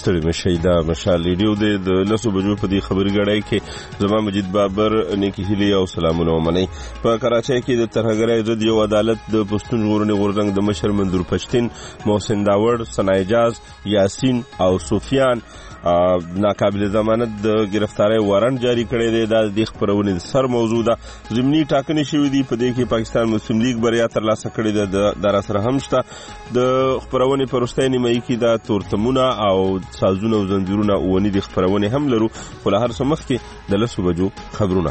ستړي مشئ دا مشال ریډیو دی د 10 بجو په دې خبري غړای کې زما مجید بابر نیکی هیلي او سلامونه ومنئ. په کراچۍ کې د ترهګرۍ ضد یو عدالت د پښتون ژغورنې غورځنګ د مشر منظور پښتين، محسن داوړ، ثناءجاز، یاسین او سفیان ناقابل ضمانت د گرفتاری وارنټ جاری کړی دی. دا د خبرونې سر موضوع ده. ضمني ټاکنې شوې دي، په دې کې پاکستان مسلم لیگ بریا ترلاسه کړې ده. د سره هم شته د خبرونې په وروستۍ نیمایي کې د تورتمونه او سازونه او زنجیرونه اونې د خبرونې هم لرو، خو له هر څه مخکې د 10 بجو خبرونه.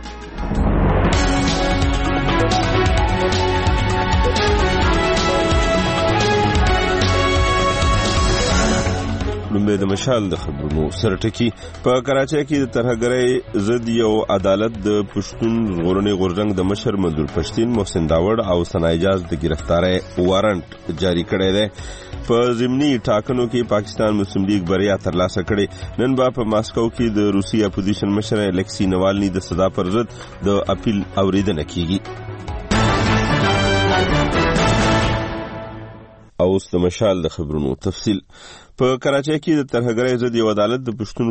لومبه د مشال د خبرونو سرټکی. په کراچۍ کې د ترهګرۍ ضد یو عدالت د پښتون ژغورنې غورځنګ د مشر منظور پښتين، محسن داوړ او ثناءجاز د گرفتاری وارنټ جاری کړی دی. په ضمني ټاکنو کې پاکستان مسلم لیگ بریا ترلاسه کړې. نن به په ماسکو کې د روسي اپوزیشن مشر الکسی نوالني د سزا پر ضد د اپیل اوریدنه کیږي. اوس د مشال د خبرونو تفصیل. په کراچۍ کې د ترهګرۍ ضد یو عدالت د پښتون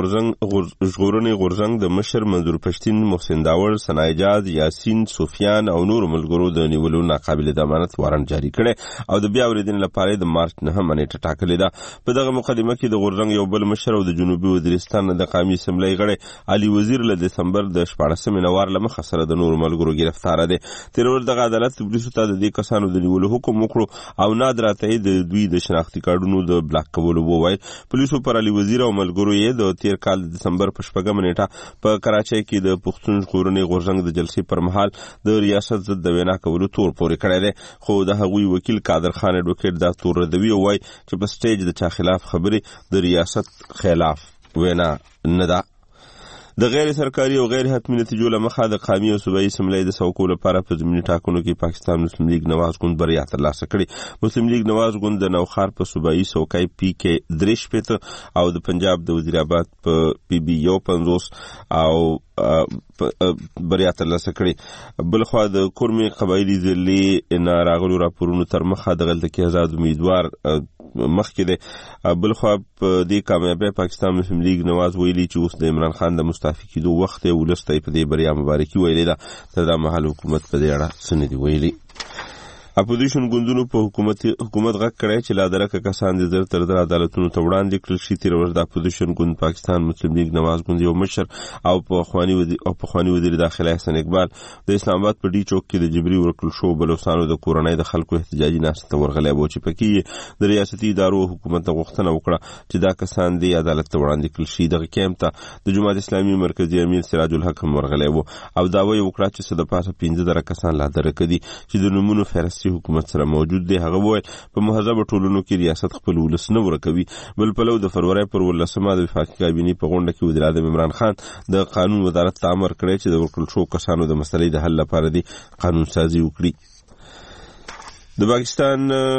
ژغورنې غورځنګ د مشر منظور پښتين، محسن داوړ، ثناءجاز، یاسین، سفیان او نور ملګرو د نیولو ناقابل ضمانت وارنټ جاری کړي او د بیا اوریدنې لپاره د مارچ 9 نیټه ټاکلې ده. په دغه مقدمه کې د غورځنګ یو بل مشر او د جنوبي وزیرستان د قومي اسمبلی غړي علي وزیر له دسمبر د 14 نوار لمخه سره د نور ملګرو گرفتار دي. تر ورځ دغه عدالت پولیسو ته د دې کسانو د نیولو حکم وکړو او نادراته د دوی د شناختی کارډونو د بلاک کولو وویل. پولیسو پر علي وزیر او ملګرو یې د تیر کال د دسمبر په 4 نیټه په کراچۍ کې د پښتون ژغورنې غورځنګ د جلسې پر مهال د ریاست ضد د وینا کولو تور پورې کړی دی، خو د هغوی وکیل قادر خان اډوکیټ دا تور ردوي او وایي چې په سټیج د چا خلاف خبرې د ریاست خلاف وینا نه ده. د غیر سرکاري او غیر حتمي نتیجو لمخه د قومي او صوبایي اسمبلی د سوکو لپاره په ضمني ټاکنو کې پاکستان مسلم لیگ نواز ګوند بریا ترلاسه کړې. مسلم لیگ نواز ګوند د نوخار په صوبایي څوکۍ PK 3 او د پنجاب د وزیرآباد په PB 50 او بریا ترلاسه کړې. بلخوا د کورمي قبایلی ضلع نه راغلو راپورونو تر مخه د غلطه کې آزاد امیدوار مخکې ده. بلخوا په دې کامیابی پاکستان مسلم لیگ نواز ویلي چې اوس د عمران خان د مستعفي کېدو وخت یې ولسته په دې بریا مبارکي ویلې ده. تر دا مهال حکومت په دې اړه څه نه دي ویلي. اپوزیشن ګوندونو په حکومت غږ کړی چې لا درکه کسان د زر تر عدالتونو ته وړاندې کړل شي. تیر ورځ د اپوزیشن ګوند پاکستان مسلم لیگ نواز ګوند یو مشر او پخوانی وزیر داخله احسان اقبال د اسلام آباد په ډي چوک کې د جبري ورکړل شو بلوچستانو د کورنۍ د خلکو احتجاجي ناستې ورغلې و چې پکې د ریاستي ادارو حکومت غوښتنه وکړه چې دا کسان د عدالت ته وړاندې کړل شي. دغه کیمپ ته د جماعت اسلامي مرکزی امیر سراج الحق ورغلې و او دا وایي وکړه چې صد پاسه 15 کسان لا درکې دي چې د نمونه فهرست حکومت سره موجود دی. هغه وایي په مهذب ټولنو کې ریاست خپل ولس نه ورکوي. بل پلو د فروری پر 18 د وفاقي کابینې په غونډه کې وزیر اعظم عمران خان د قانون وزارت ته امر کړی چې د ورکړل شو کسانو د مسلې د حل لپاره دی قانون سازي وکړي. د پاکستان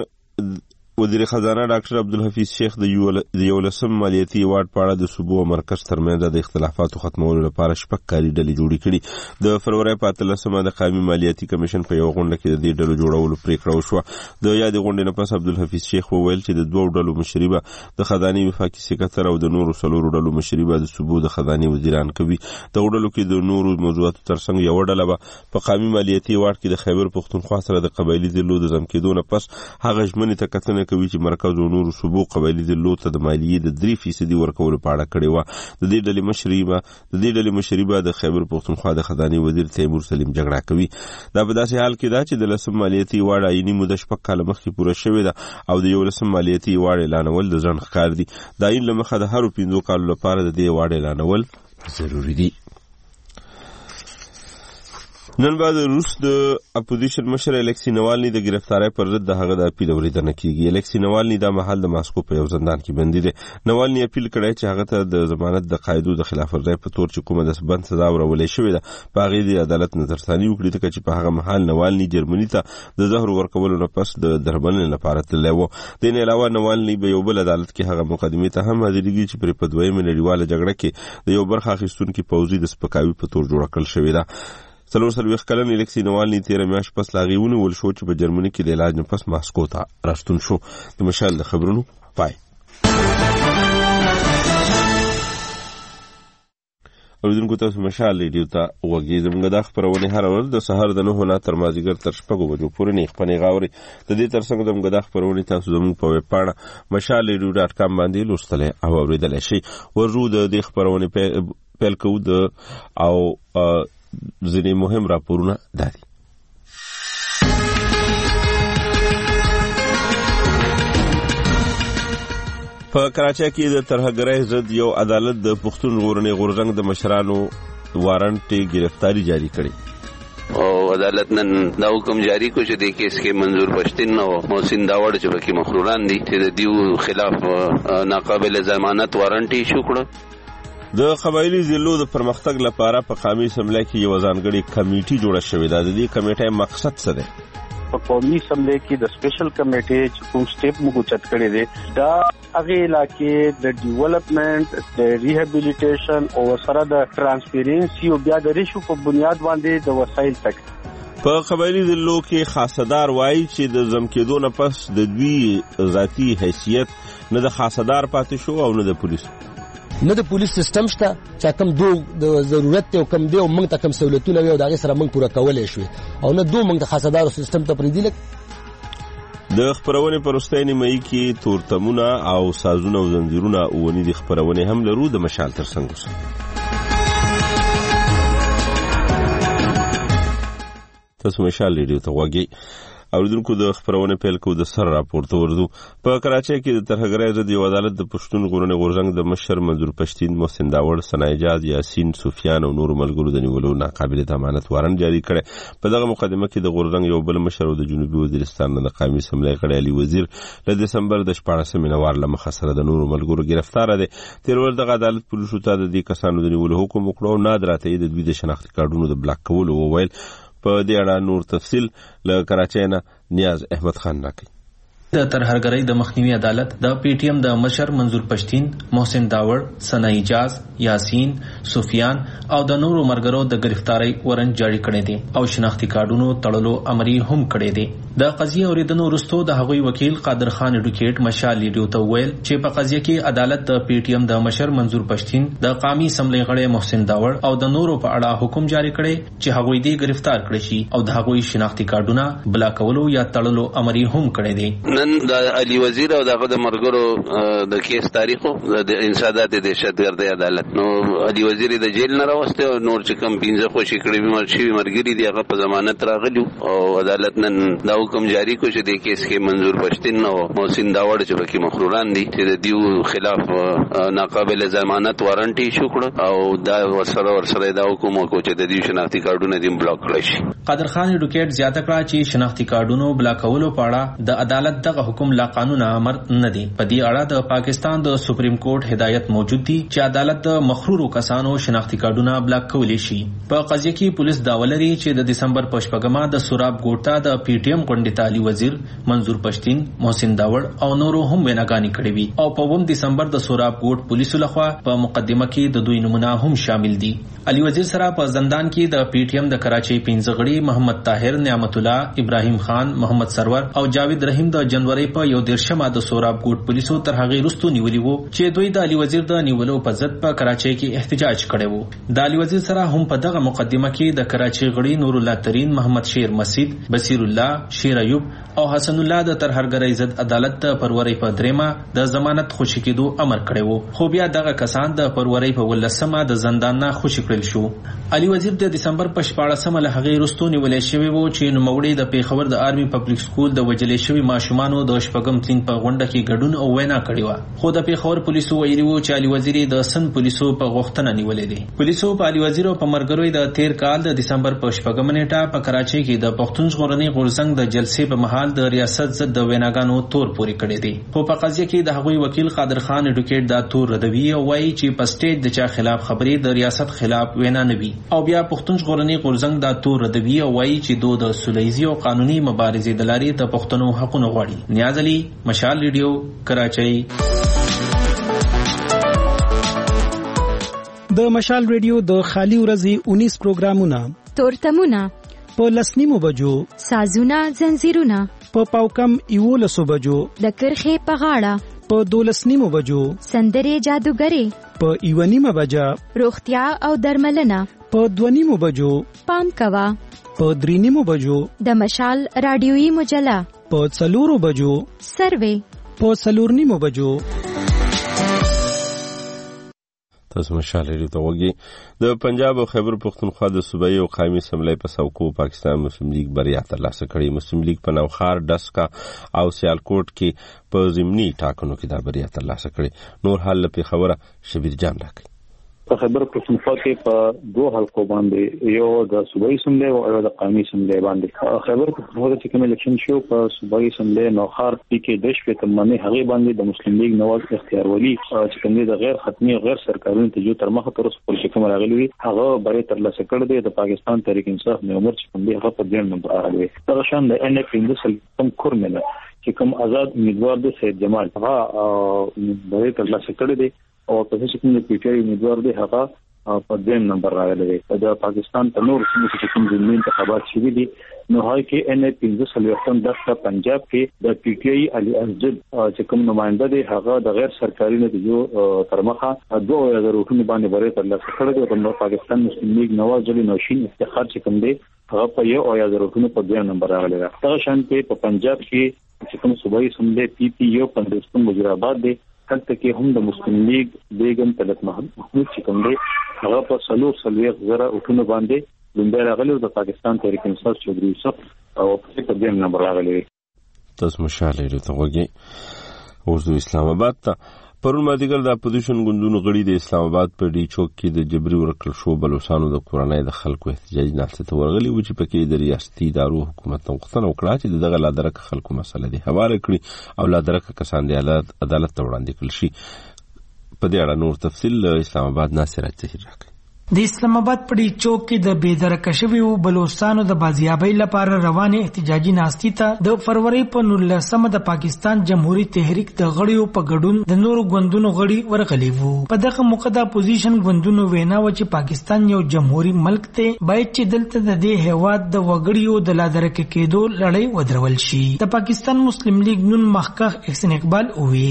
وزیر خزانه ډاکټر عبدالحفیظ شیخ د 11 مالیاتي ایوارډ په اړه د صوبو او مرکز ترمنځ د اختلافاتو ختمولو لپاره شپږ کاري ډلې جوړې کړي. د فروری په 13 د قومي مالیاتي کمیشن په یو غونډه کې د دې ډلو جوړولو پریکړه وشوه. د یادې غونډې نه پس عبدالحفیظ شیخ وویل چې د دوه ډلو مشري به د خزانې وفاقي سکرټر او د نورو څلورو ډلو مشري به د صوبو د خزانې وزیران کوي. د ډلو کې د نورو موضوعاتو ترڅنګ یو ډله به په قومي مالیاتي ایوارډ کې د خیبر پښتونخوا سره د قبایلی ضلعو د ضم کېدو نه پس هغه ژمنې ته کتنه کوي چې مرکز او نورو صوبو قبایلی ضلعو ته د مالیې د 3% ورکولو په اړه کړې وه. د دې ډلې مشري به د خیبر پښتونخوا د خزانې وزیر تیمور سلیم جګړه کوي. دا په داسې حال کې ده چې د 10 مالیاتي ایوارډ عیني موده 6 کاله مخکې پوره شوې ده او د 11 مالیاتي ایوارډ اعلانول د ځنډ ښکار دي. د عین له مخه د هرو 15 کالو لپاره د دې ایوارډ اعلانول ضروري دي. نن بعد روس د اپوزیشن مشر الکسی نوالني د گرفتاری پر ضد د هغه د اپیل اوریدنه کیږي. الکسی نوالني د محل د ماسکو په یو زندان کې بندي دی. نوالني اپیل کړی چې هغه ته د ضمانت د قاعدو د خلاف ورزي په تور چې کومه د بند سزا ورولې شوې ده په هغه د عدالت نظرثاني وکړي چې په هغه محل نوالني جرمني ته د زهر ورکولو نه پس د درملنې لپاره تللی و. د نه علاوه نوالني به یو بل عدالت کې هغه مقدمه ته هم حاضرېږي چې پر په دویمه نړیواله جګړه کې د یو برخه اخیستونکو پوځي د سپکاوي په تور جوړ کړل شوې ده. 43 کلن الکسی نوالني 13 میاشت پس لاغيونه ول شو چې په جرمني کې د علاج نه پس ماسکو ته راستون شو. د مشال د خبرونو پای. اوریدونکو تاسو مشال ریډیو ته وګورئ. زموږ د خبرونه هر ورځ د سهار د 9 نه تر مازیګر تر 6 بجو پورې نه خپلې غاوري. د دې ترڅنګ زموږ د خبرونه تاسو زموږ په ویب پاڼه mashalradio.com باندې لوستلای او اوریدلای شئ. ورجو د دې خبرونه پیل کوو او ځینې مهم راپورونه دادي. په کراچۍ کې د ترهګرۍ ضد یو عدالت د پښتون ژغورنې غورځنګ د مشرانو وارنټ گرفتاری جاری کړي او عدالت نن دا حکم جاری کو چې د کیس کې منظور پښتین او محسن داوړ چې پکې مخروران دي چې د دیو خلاف ناقابل ضمانت وارنټ ایشو کړو. د قبایلی ضلعو د پرمختګ لپاره په قومي اسمبلی کې یو ځانګړي کمیټي جوړه شوې ده. د دې کمیټې مقصد څه دی؟ په قومي اسمبلی کې د سپیشل کمیټې چې کوم سټیپ موږ چت کړی دی دا هغه علاقې د ډیولپمنٹ د ریهابیلیټیشن او سره د ترانسپیرنسي او بیا د ریشو په بنیاد باندې د وسایل تک په قبایلی ضلعو کې خاصدار وایي چې د زم کېدو نه پس د دوی ذاتی حیثیت نه د خاصدار پاتې شو او نه د پولیس نه د پولیس سیستم شته چې کوم دو د ضرورت ته کوم دی او موږ ته کوم سہولتونه وي او دا سره موږ پوره کولای شو او نه دو موږ د خاصدار سیستم ته پریدي. د خبرونه پرستۍ نیمه کې تورتمونه او سازونه او زنجیرونه ونی د خبرونه هم لرو د مشال ترڅنګ وسه. تاسو مشال ریډیو ته وګورئ. اوریدونکو د خبرونه پیل کو د سر راپورته ورزو. په کراچۍ کې د ترهګرۍ ضد یو عدالت د پښتون ژغورنې غورځنګ د مشر منظور پښتین، محسن داوړ، ثناءجاد، یاسین، سفیان او نور ملګرو د نیولو ناقابل ضمانت وارنټ جاری کړي. په دغه مقدمه کې د غورځنګ یو بل مشر او د جنوبي وزیرستان د قومي اسمبلی غړی علي وزیر له دسمبر د 14 نوار له مخه سره د نور ملګرو گرفتار دي. تیر ورځ د عدالت پولیسو ته د دې کسانو د نیولو حکم وکړو. نادراته د دوی د شناخت کارډونو د بلاک کولو وویل. په دې اړه نور تفصیل له کراچۍ نه نیاز احمد خان راکړي. د ترهګرۍ د مخنیوي عدالت د پی ټی ایم د مشر منظور پښتین، محسن داوړ، ثناءجاد، یاسین، سفیان او د نورو مرګرو د گرفتاری وارنټ جاری کړی دی او شناختی کارډونو تړلو امر هم کړی دی. د قضیه اوریدنو وروسته د هغوی وکیل قادر خان اډوکیټ مشال ریډیو ته ویل چې په قضیه کې عدالت د پی ټی ایم د مشر منظور پښتین، د قومي اسمبلی غړی محسن داوړ او د نورو په اړه حکم جاری کړی چې هغوی دې گرفتار کړي شي او د هغوی شناختی کارډونه بلاکولو یا تړلو امر هم کړی دی. نن د علي وزیر او دغه د مرګرو د کیس تاریخو د انسادات د دهشتګردۍ عدالت نو علي وزیر د جیل نه راوسته او نور چې کم 15 خوشي کړي مرشي مرګري دی هغه په ضمانت راغلي او عدالت نن دا حکم جاری کو چې د کیس کې منظور پښتین او محسن داوړ چې پکې مخروران دي چې د دیو خلاف ناقابل ضمانت وارنټ ایشو کړ او دا ورسره دا حکم وکړ چې د دیو شناختی کارډونه دیم بلاک کړي شي. قادر خان اډوکیټ زیاته کړه چې شناختی کارډونو بلاکولو په اړه د عدالت دغه حکم لا قانون امر نه دی. په دې اړه د پاکستان د سپریم کورټ هدایت موجود دی چې عدالت د مخرورو کسانو شناختی کارډونه بلاک کولی شي. په قضیه کې پولیس داولري چې د دسمبر په شپږمه د سوراب ګوټا د پی ټی ایم غونډې ته علي وزیر، منظور پښتین، محسن داوړ او نورو هم ویناګانې کړې وي او په 1 دسمبر د سوراب ګوټ پولیسو لخوا په مقدمه کې د دوی نمونه هم شامل دي. علي وزیر سره په زندان کې د پی ټی ایم د کراچۍ 15 غړي محمد طاهر، نعمت الله، ابراهیم خان، محمد سرور او جاوید رحیم د جنوري په 1 د سوراب ګوټ پولیسو تر هغه وروسته نیولي وو چې دوی د علي وزیر د نیولو په ضد په کراچۍ کې احتجاج کړی وو. د علي وزیر سره هم په دغه مقدمه کې د کراچۍ غړي نور الله ترین، محمد شیر مسید، بصیر الله، شیر ایوب او حسن الله د ترهګرۍ ضد عدالت ته پروري په 3 د ضمانت خوشی کېدو امر کړی وو. خو بیا دغه کسان د پروري په 18 د زندان نه خوشی کړل شو. علي وزیر د دسمبر په 14 له هغه وروسته نیولې شوی وو چې نوموړي د پیښور د آرمي پبلک سکول د وجلې شوی ماشومانو د شپږم تین په غونډه کې ګډون او وینا کړې و. خو د پیښور پولیسو ویلي وو چې علي وزیر د سن پولیسو په غوښتنه نیولې دي. پولیسو په علي وزیر او په مرګروي د 13 کال د دسمبر په 14 نیټه په کراچۍ کې د پښتون ژغورنې غورځنګ د جلسې په محل د ریاست ضد د ویناګانو تور پوري کړې دي. خو په قضیه کې د هغوی وکیل قادر خان اډوکیټ دا تور ردوي او وایي چې په سټیج د چا خلاف خبرې د ریاست خلاف وینا نه وي او بیا پښتون ژغورنې غورځنګ دا تور ردوي او وایي چې د سولهیزي او قانوني مبارزې د لارې د پښتنو حقوقو غواړي. نیاز علي، مشال ریډیو، کراچۍ. د مشال ریډیو د خالی ورځې 19 پروګرامونه، تورتمونه په 10 بجو، سازونه زنجیرونه په پاوکم 11 بجو، د کرخې په غاړه په 12:30 بجو سندرې جادوګرې په 1:30 بجه روغتیا او درملنه په 2:30 بجو پام کوا په 3:30 بجو د مشال رادیویي مجله په 4 بجو سروې په 4:30 بجو. تاسو مشال لري ته وګي د پنجاب او خیبر پختونخوا د صوبایي او قومي اسمبلی په سوکو پاکستان مسلم لیگ بریا ترلاسه کړې. مسلم لیگ په نوخار ډسکا او سیالکوټ کې په ضمني ټاکنو کې دا بریا ترلاسه کړې. نور حال په خبره شبیر جان راکړي. په خیبر پختونخوا کې په دوه حلقو باندې یو د صوبایي اسمبلی او یو د قومي اسمبلی باندې خیبر پختونخوا کې کوم الیکشن شو په صوبایي اسمبلی نوخار کې د شپې تمامه هغه باندې د مسلم لیگ نواز اختیار ولی چې کوم د غیر حتمی او غیر سرکاري نتیجو تر مخه تر اوسه پر کوم راغلي هغه بریا ترلاسه کړې ده. د پاکستان تحریک انصاف نه عمر چې کوم دی هغه په ځین نمبر راغلی. دا شان د ان اف اندسل کوم کورمنه چې کوم آزاد امیدوار دی سید جمال هغه بریا ترلاسه کړې ده او په هیڅ کوم د پی ټی آی امیدوار دی هغه په ځین نمبر راغلی دی. د پاکستان په نور سیمو کې کوم ځینې انتخابات شوي دي نو هاي کې ان اف اندسل د پنجاب کې د پی ټی آی علي اسجد چې کوم نماینده دی هغه د غیر سرکاري نتیجو تر مخه 2000 وټونو باندې بریا ترلاسه کړې ده. د پاکستان مسلم لیگ نواز جلی نوشین افتخار چې کوم دی هغه په 1000 وټونو په ځین نمبر راغلی ده. دا شان په پنجاب کې چې کوم صوبایي اسمبلی پی پی یو 15 وزیرآباد دی هلته کې هم د مسلم لیگ بیگم طلعت محمود چې کوم دی هغه په 300,000 وټونو باندې لومړی راغلی. د پاکستان تحریک انصاف چودري یوسف او په دې نمبر راغلی. تاسو مشاله لري ته وګي اوس د اسلام آباد ته پرون مازیګر د اپوزیشن ګوندونو غړي د اسلام آباد په ډي چوک کې د جبري ورکړل شو بلوچستانو د کورنۍ د خلکو احتجاج ناسته ته ورغلي و چې پکې د ریاستي ادارو حکومت غوښتنه وکړه چې دغه لادرک خلکو مسله دي حواله کړي او لادرک کسان د عدالت ته وړاندې کړل شي. په دې اړه نور تفصیل اسلام آباد ناصر اچهیر راکړي. د اسلام آباد په ډي چوک کې د بېدرکه شویو بلوچستانو د بازیابۍ لپاره روانه احتجاجي ناستي ته د فروری په 19 د پاکستان جمهوریت تحریک د غړیو په ګډون د نورو ګوندونو غړي ورغلي وو. په دغه موقع د اپوزیشن ګوندونو وینا و چې پاکستان یو جمهوریت ملک دی باید چې دلته د دې هیواد د وګړیو د لادرکه کېدو لړۍ ودرول شي. د پاکستان مسلم لیگ نون مخکخ احسان اقبال وی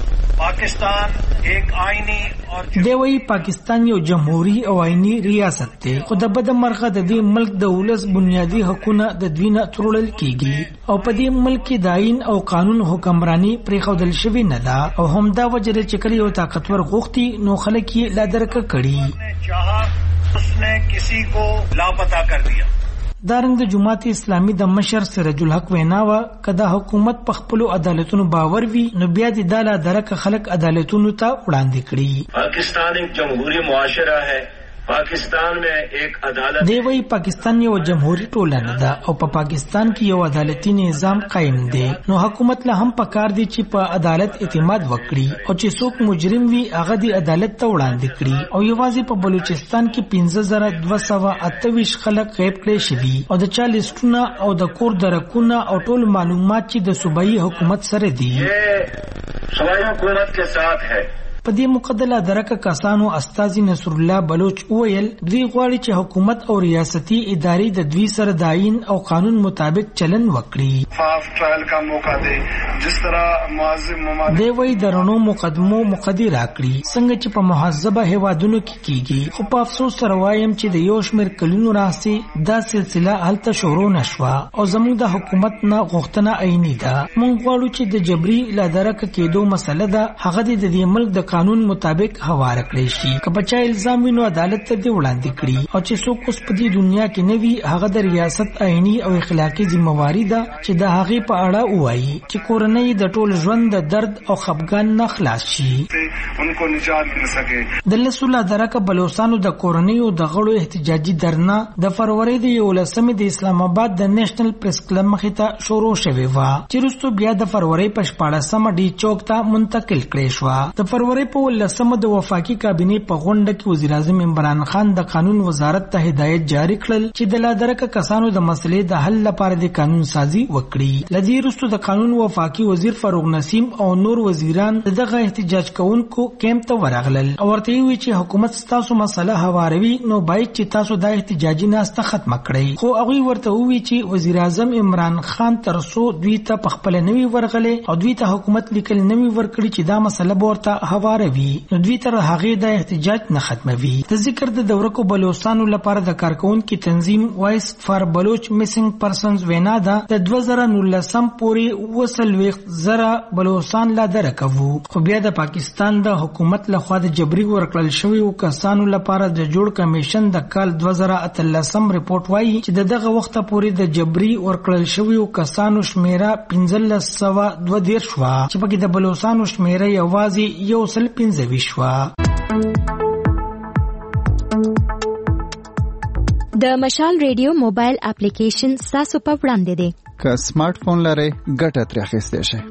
پاکستان ایک آئینی اور دوی پاکستان یو جمهوری او آئینی ریاست دی خو د بد مرغه د دې ملک د ولس بنیادی حقوقونه د دوی نه ترورل کیږي او په دې ملک کې د آئین او قانون حکمرانی پرېښودل شوی نه ده او همدا وجه چې کله یو طاقتور غوښتي نو خلک یې لادرکه کړي چاہا اس نے کسی کو لاپتا کر دیا. دارنګ د جماعت اسلامي د مشر سراج الحق ویناوه کدا حکومت په خپل عدالتونو باور وي نو بیا د داله درک خلک عدالتونو ته وړاندې کړي. پاکستان ایک جمهوری معاشره ہے. پاکستان میں ایک عدالت دی وی پاکستان یو جمهوری ټولنه ده او په پاکستان کې یو عدالتي نظام قائم دی نو حکومت له هم پکار دی چې په عدالت اعتماد وکړي او چې څوک مجرم وي هغه د عدالت ته وړاندې کړي. او یوازې په بلوچستان کې 15228 خلک غیب کړي شوي او د 40 ټونه او د کور درکونه او ټول معلومات چې د صوبایي حکومت سره دي صوبایي حکومت کے ساتھ ہے. په دې مقدله درکه کسانو استاذ نصر الله بلوچ ویل دوی غواړي چې حکومت او ریاستي ادارې د دوی سره د آئین او قانون مطابق چلن وکړي. فاف ټرایل کا موقع دی جس طرح معظم دی وی درنو مقدمو مقدر راکړي څنګه چې په مهذبه هیوادونو کې کیږي خو په افسوس سره وایم چې د یو شمېر کلونو راځي دا سلسله هلته شروع نشوه او زموږ د حکومت نه غوښتنه عیني ده. موږ غواړو چې د جبري لادرکه کېدو مسله ده هغه د دې ملک د قانون مطابق حواله کړی شي. که بچا الزام وینو عدالت ته دی وړاندې کړي او چې څوک اوس په دې دنیا کې نه وي هغه د ریاست آئینی او اخلاقی ذمہواری ده چې د هغې په اړه ووایي چې کورنۍ د ټول ژوند د درد او خفګان نه خلاص شي. انکو نجات مل سکے. د لسوله درکه بلوچستانو د کورنۍ د غړو احتجاجي درنا د فروری د 11 د اسلام آباد د نېشنل پریس کلب مخې ته شروع شوې و چې وروسته بیا د فروری په 14 ډي چوک ته منتقل کړې شو. د فروری فبرवरी په 18 د وفاقي کابینه په غونډه کې وزیر اعظم عمران خان د قانون وزارت ته هدایت جاری کړل چې د لادرکه کسانو د مسلې د حل لپاره د قانون سازي وکړي. لدی وروسته د قانون وفاقي وزیر فاروق نسیم او نور وزیران دغه احتجاج کوونکو کیمپ ته ورغلل او ورته وی چې حکومت ستاسو مسله هواروي نو باید چې تاسو د احتجاجي ناسته ختم کړئ. خو هغه ورته وی چې وزیر اعظم عمران خان ترسو دوی ته په خپل نوي ورغله او دوی ته حکومت لیکل نوي ورکړي چې دا مسله ورته هواروي نو دوی تر هغه د احتجاج نه ختموي. د ذکر د دورکو بلوچستانو لپاره د کارکونکو تنظیم وایس فار بلوچ میسنګ پرسنز وینا ده د 2019 پورې وسلويخ زره بلوچستان لا درکوو. خو بیا د پاکستان د حکومت لخوا د جبري ورکړل شوی کسانو لپاره د جوړ کمیشن د کال 2013 ریپورت وایي چې دغه وخت پورې د جبري ورکړل شوی کسانو شمیره 1522 شوه چې پکې د بلوچستان شمیره یوازې 115 شوه. د مشال ریډیو موبایل اپلیکیشن تاسو په وړاندې دی. که سمارټ فون لرئ ګټه ترې اخیستی شئ.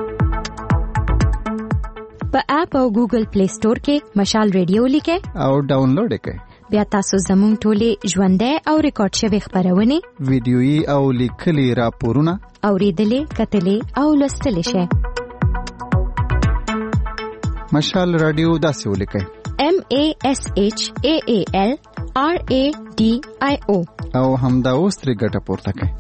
په اپ او ګوګل پلی سٹور کې مشال ریډیو لیکئ او ډاونلوډ یې کړئ. بیا تاسو زموږ ټولې ژوندۍ او ریکارډ شوی خبرونه ویډیويي او لیکلي راپورونه اوریدلې کتلې او لوستلې شئ. مشال رادیو داسې ولیکئ MASHAAL RADIO او همدا اوس ترې ګټه پورته کړئ.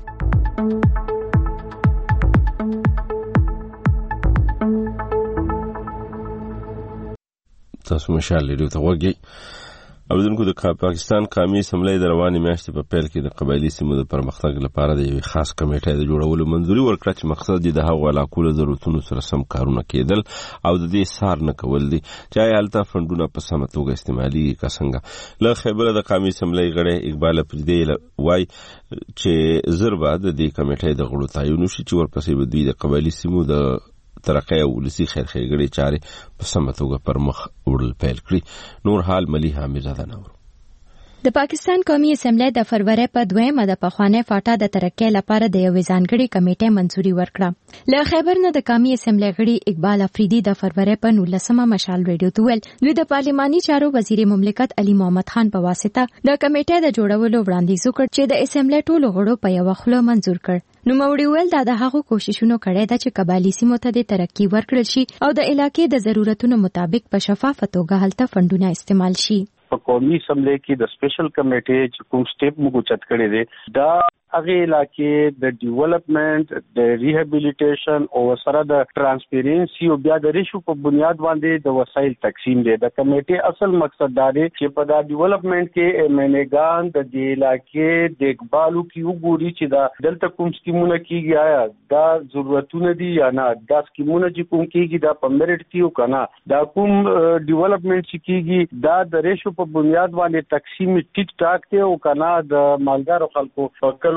تاسو مشال رادیو ته وګورئ. اوریدونکو د پاکستان قومي اسمبلی د روانې میاشتې په پیل کې د قبایلي سیمو د پرمختګ لپاره د یوې خاص کمیټې د جوړولو منځوري ورکړه چې مقصد یې د هغو علاقو له ضرورتونو سره سم کارونه کېدل او د دې څار نه کول دي چې آیا هلته فنډونه په سمه توګه استعمالېږي که څنګه. له خیبره د قومي اسمبلی غړی اقبال اپریدي وایي چې زر به د دې کمیټې د غړو تعین وشي چې ورپسې به دوی د قبایلي سیمو د ترقی او ولسی خیر ښېګڼې چارې په سمه توګه پر مخ وړل پیل کړي. نور حال ملي حامدزاده نور. د پاکستان قومي اسمبلی د فروری په 2 د پخوانۍ فاټا د ترقی لپاره د یوې ځانګړې کمیټې منځوري ورکړه. له خیبر نه د قومي اسمبلی غړي اقبال افریدي د فروری په 19 مشال ریډیو ته ویل دوی د پارلماني چارو وزیر مملکت علي محمد خان په واسطه د کمیټې د جوړولو وړاندیز وکړ چې د اسمبلی ټولو غړو په یو خوله منځور کړ. نوموړي ویل دا د هغو کوششونو کړی ده چې قبایلي سیمو ته د ترقی ورکړل شي او د علاقې د ضرورتونو مطابق په شفافه توګه هلته فنډونه استعمال شي. په قومي اسمبلی کې د سپیشل کمیټې چې کوم سټیپ موږ چت کړی دی دا هغه علاقې د ډیولپمنٹ د ریهابیلیټیشن او سره د ترانسپیرنسي او بیا د ریشو په بنیاد باندې د وسایل تقسیم دی. د کمیټې اصل مقصد دا دی چې په دا ډیولپمنٹ کې منګان د دې علاقې د اقبالو کې وګوري چې دا دلته کوم سکیمونه کیږي آیا دا ضرورتونه دي یا نه، دا سکیمونه چې کوم کیږي دا په میرټ کیو کنه، دا کوم ډیولپمنٹ چې کیږي دا د ریشو په بنیاد باندې تقسیم ټیک ټاک دی او کنه د مالدارو خلکو په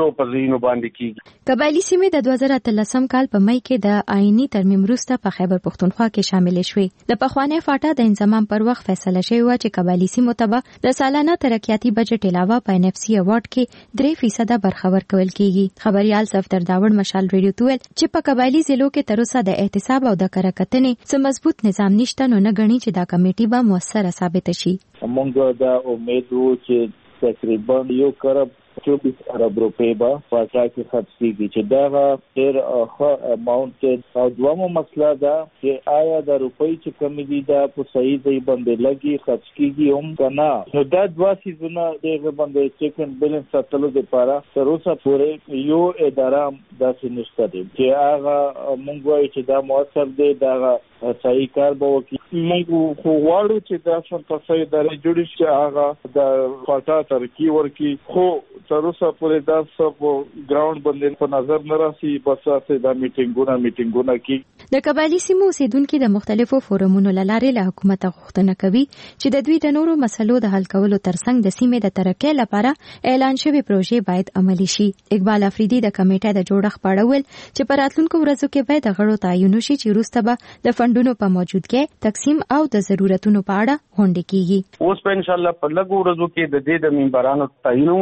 قبایلي سیمې د 2013 کال په مئی کې د آئینی ترمیم وروسته په خیبر پښتونخوا کې شامل شوې. د پخوانۍ فاټا د انضمام پر وخت فیصله شوې و چې قبایلي سیمو ته د سالانه ترقیاتي بجټ علاوه په NFC ایوارډ کې 3% برخه ورکول کیږي. خبريال صفدر داوړ مشال ریډیو ته ویل چې په قبایلي ضلعو کې تر اوسه د احتساب او د کارکتنې څه مضبوط نظام نشته، نو نه غني چې دا کمیټي به موثره ثابت شي. موږ دا امید وو چې تقریبا 1.24 ارب روپے با فاټا کې خرڅ کیږي چې دا ډېر ښه اماونټ او دومره مسله ده چې آیا د روپۍ چې کمی دي دا په صحیح ځای باندې لګي خرڅ کیږي هم کنه. نو دا دوا سیزونه دغه باندې چیک اینڈ بیلنس ساتلو لپاره تر اوسه پورې یو اداره داسې نشته دي چې هغه موږ وایو چې دا موثر دی، دا صحیح کار به وکړي. موږ خو غواړو چې دا څنګه صحیح ادارې جوړې شي، هغه د فاټا ترقی ورکړي، خو تر اوسه پورې دا سب ګراوند باندې په نظر نه راسي، بس تاسو دا میټینګونه کې د قبایلي سیمو اوسیدونکو د مختلفو فورمونو لاره له حکومت غوښتنه کوي چې د دوی د نورو مسلو د حل کولو ترڅنګ د سیمې د ترقۍ لپاره اعلان شوی پروژې باید عملي شي. اقبال افریدي د کمیټې د جوړښت په اړه ویل چې په راتلونکو ورځو کې باید د غړو تعین وشي چې وروسته به د فنډونو په موجودګۍ تقسیم او د ضرورتونو په اړه غونډې کیږي. اوس په ان شاء الله په لږو ورځو کې د دې د ممبرانو تعین وشي په دې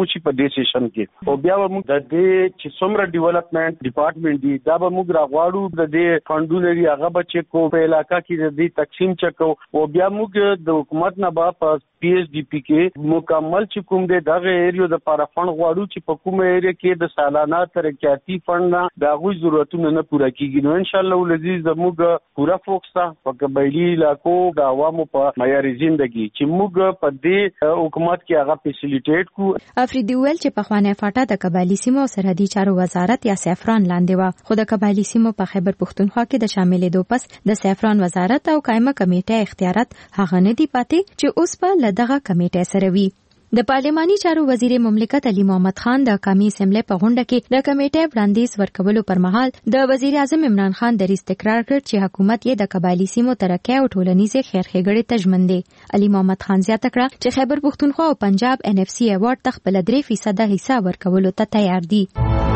سیشن کې. او بیا موږ د دې چې څومره ډیولپمنٹ ډپارټمنټ دی دا به موږ راغواړو د دې فندونه لري هغه به چې کو په علاقہ کې د دې تقسیم چکو. او بیا موږ د حکومت نه په PSDP کې مکمل چې کوم د دغه ایریو د لپاره فند غواړو چې په کومه ایریا کې د سالانه ترقیاتي فند نه د هغوی ضرورتونه نه پوره کیږي. نو ان شاء الله ولذي زموږ پوره فوکس په قبایلی علاقو د عوامو په معیاري ژوندۍ چې موږ په دې حکومت کې هغه فیسیلیټیټ کو. افریدي ویل چې په خوانه فاټا د قبایلی سیمو سرحدي چارو وزارت یا سیفران لاندې و، خو د قبایلی سیمو په خیبر پښتونخوا کې د شاملېدو پس د سیفران وزارت او قائمه کمیټه اختیارات هغه نه دی پاتې چې اوس په لدغه کمیټه سره وي. د پارلماني چارو وزیر مملکت علي محمد خان د قومي اسمبلی په غونډه کې د کمیټې وړاندیز ورکولو پر مهال د وزیر اعظم عمران خان دریځ تکرار کړ چې حکومت یې د قبایلی سیمو ترقی او ټولنیزې خیرښېګڼې ته ژمن دی. علي محمد خان زیاته کړه چې خیبر پښتونخوا او پنجاب NFC ایوارډ ته خپل 3% حصہ ورکولو ته تیار دي.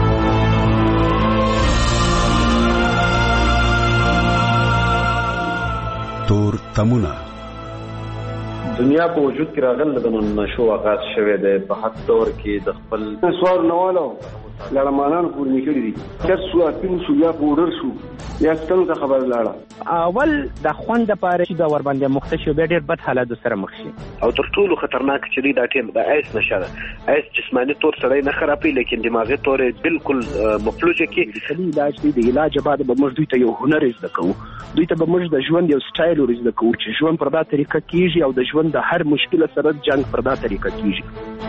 تور تمونه دنیا په وجود کې راغله د نشو آغاز شوه د په حد دور کې د خپل سوال نوالو لړمانان پورنی کړی دي چې سو اپین سو یا پودر شو یا ستنو ته خبر لاړه اول د خوند لپاره چې دا ور باندې مختشو به ډېر بد حالات سره مخ شي او تر ټولو خطرناک چې دی دا ټیم د ایس نشه ایس جسمانی طور سره نه خرابې لیکن دماغي طور بالکل مفلوجه کې د علاج دی د علاج بعد به موږ دوی ته یو هنر زده کوو دوی ته به موږ د ژوند یو سټایل ورزده کوو چې ژوند پر دا طریقه کیږي او د ژوند د هر مشکل سره جنگ پر دا طریقه کیږي.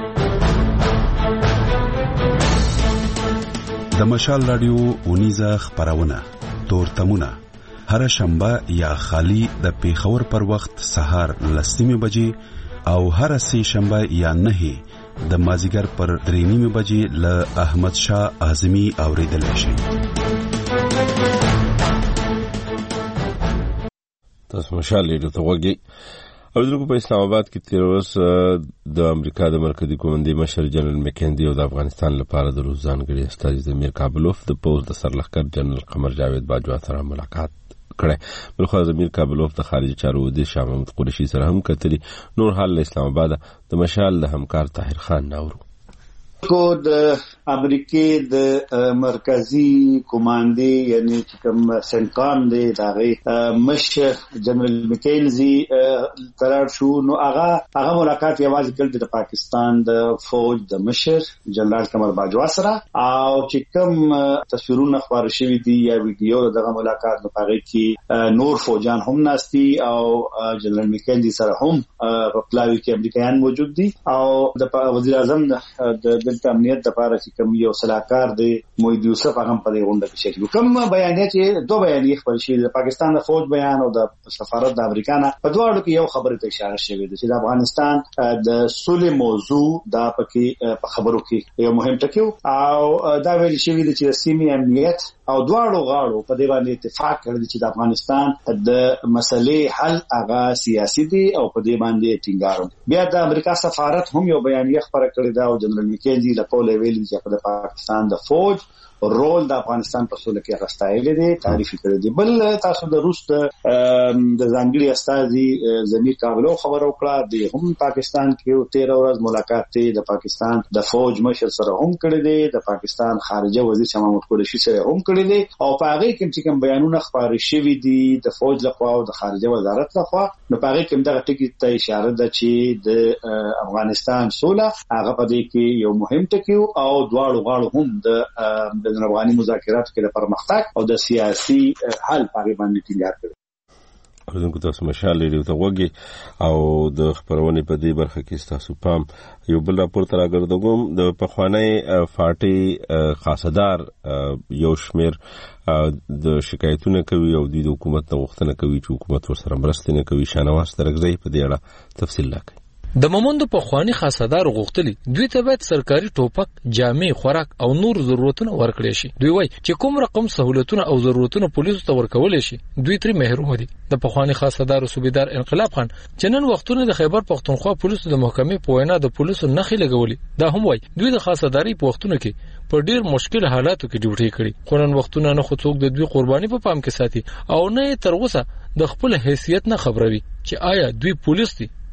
د مشال رادیو اونیزه خبرونه تور تمونه هر شنبه یا خالی د پیښور پر وخت سهار 10:00 بجې او هر سه شنبه یا 9 د مازیګر پر 3:30 بجې ل احمد شاه اعظمي اوریدل شي. تاسو مشال لري ته وګي او دغه په اسلام آباد کې تیر ورځ د امریکا د مرکزی قومندې مشر جنرال مکندي او د افغانستان لپاره د روزانګړي استاذ امیر کابلوف د پوز د سرلښکر جنرال قمر جاوید باجوا سره ملاقات کړه. بلخو امیر کابلوف د خارجي چارو وزیر شاه محمود قریشي سره هم کتلی. نور حال اسلام آباد د مشال د همکار طاهر خان ناورو کو د امریکای د مرکزی کمانډي یعنی چې کوم سنکام دی دغه مشر جنرال مکینزي قرار شو. نو هغه ملاقات یوازې کړل د پاکستان د فوج د مشر جنرال قمر باجوا سره او چې کوم تصویرونه خبر شوي دي یا ویډیو دغه ملاقات په هغه کې نور فوجان هم ناشتي او جنرال مکینزي سره هم په پلاوی کې امریکایان موجود دي او د وزیر اعظم د امنیت لپاره چې کوم یو صلاحکار دی موحد یوسف هغه په دې غونډه کې شریک کوم بیانیه چې دوه بیانیه خپل شي د پاکستان د فوج بیان او د سفارت د امریکا نه په دواړو کې یو خبره ته اشاره شوې ده چې د افغانستان د صلح موضوع دا پکې په خبرو کې یو مهم ټکی او دا ویل شوی دی چې سیمې امنیت او دواړو غاړو په دې باندې اتفاق کړی چې د افغانستان د مسلې حل هغه سیاسي دی او په دې باندې ټینګار. بیا د امریکا سفارت هم یو بیانیه خبره کړې ده او جنرال مکینزي له کوله ویلي چې د پاکستان د فوج رول د افغانستان په سولې کې غستایل دي تعریف کړی دی. بل تاسو د روس د ځانګړي استازي زمیر کابلو خبر وکړه د هم پاکستان کې 13 ورځ ملاقات دی د پاکستان د فوج مشر سره هم کړی دی د پاکستان خارجه وزیر شاه محمود قریشي سره هم کړی دی او په هغه کې چې کوم بیانونه خبري شوي دي د فوج لخوا او د خارجه وزارت لخوا نو په هغه کې دغه ټکی ته اشاره ده چې د افغانستان سوله هغه په دې کې یو مهم ټکی او دواړو غاړو هم د افغاني مذاکرات کې د پرمختګ او د سیاسي حل په اړه باندې ټینګار کړی. اوردونکو تاسو مشال لري ته وګي او د خبرونه په دې برخه کې تاسو پام یو بل راپور تر راګرځوم د پخوانی پارټي خاصدار یو شمیر د شکایتونه کوي او د حکومت ته غوښتنه کوي چې حکومت ورسره مرسته نه کوي. شانواز ترګزی په دې اړه تفصیل راکړي. د مومندو په خواني خاصدار غوښتلی دوی ته باید سرکاري ټوپک جامې خوراک او نور ضرورتونه ورکړي شي. دوی وایي چې کوم رقم سہولتونه او ضرورتونه پولیسو ته ورکول شي دوی ترې محروم دي. د پخواني خاصدار صوبیدار انقلاب خان چې نن وختونه د خیبر پښتونخوا پولیسو د محکمې په وینا د پولیسو نخې لګولي دا هم وایي دوی د خاصداري په وختونو کې په ډیر مشکل حالاتو کې ډیوټي کړي خو نن وختونه نه خو څوک د دوی قرباني په پام کې ساتي او نه تر اوسه د خپل حیثیت نه خبروي چې آیا دوی پولیس دي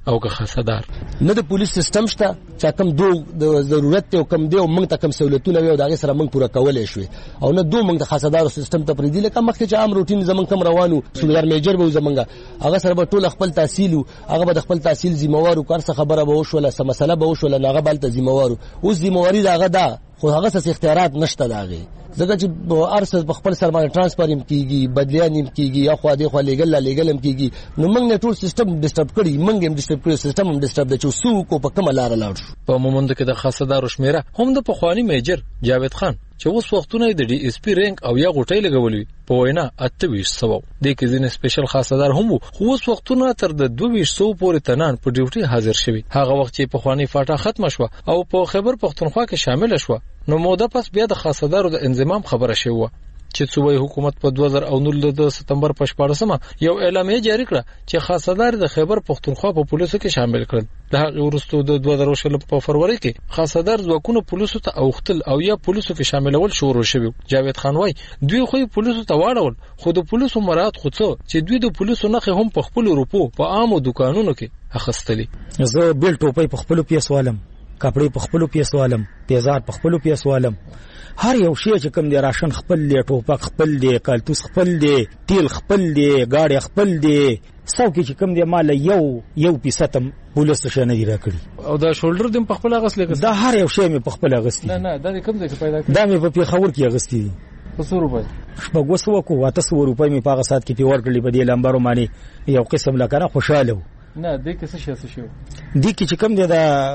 او که خاصدار نه د پولیس سیستم شته چې کم دو د ضرورت ته کم دی او موږ ته کم سہولتونه وي او دغه سره موږ پوره کولای شو او نه دو موږ د خاصدار سیستم ته پریدي لکه مخکې چې عام روټین زمون کم روانو سولر میجر به زمونږه هغه سره به ټول خپل تحصیل هغه به خپل تحصیل ذمہوارو کار څه خبره به وشوله سم مسله به وشوله هغه بل ته ذمہوارو او ذمہواری دغه دا خو هغه څه اختیارات نشته داغه ځکه چې ارسه په خپل سر باندې ترانسفر هم کیږي بدلیان هم کیږي یا خو د خو لیګل هم کیږي نو موږ نه ټول سیستم ډیسټرب کړی موږ هم ډیسټرب کړی سیستم هم ډیسټرب د چوسو کو په کومه لار لاړ شو په مومند کې د خاصدارو شمیره هم د پخوانی میجر جاوید خان چې اوس وختونه د ډي اس پی رینک او یا غټۍ لګولې په وینا 2800 د کې ځینې سپیشل خاصدار هم خو اوس وختونه تر د 2200 پورې تنان په ډیوټي حاضر شوی هغه وخت چې پخوانی فاټا ختم شو او په خیبر پختونخوا کې شامل شو نو موده پس بیا د خاصدارو د انضمام خبره شوه چې صوبایي حکومت په 2009 د سپتمبر په 14مه یو اعلامیه جاری کړه چې خاصدار د خیبر پختونخوا په پولیسو کې شامل کړل د هغه وروسته د 2020 په فروری کې خاصدار ځواکونه پولیسو ته اوختل او یا پولیسو کې شاملول شروع شوه جاوید خان وای دوی خو پولیسو ته واړول خو د پولیسو مراد خو څه چې دوی د پولیسو نه هم په خپل روپو په عامو دکانونو کې اخستلي زه بیل ټوپۍ په خپل پیسوالم کپڑے په خپل پیسوالم تیزار په خپل پیسوالم هر یو شی چې کوم دی راشن خپل دی ټوپک خپل دی کالتوس خپل دی تیل خپل دی گاډي خپل دی څوک چې کوم دی مال یو پیسه پولیس ته نه دی راکړي او دا شولډر دم په خپل اغسل کې دا هر یو شی مې په خپل اغستی نه دا کوم ځای کې پیدا کړ دا مې په پیښور کې اغستی په 100 روپۍ شپږ وسو کو 800 روپۍ مې په هغه سات کې پیور کړلی په دې لمبرو باندې یو قسم لکه خوشاله نه دې کې څه شو دې کې چې کوم دی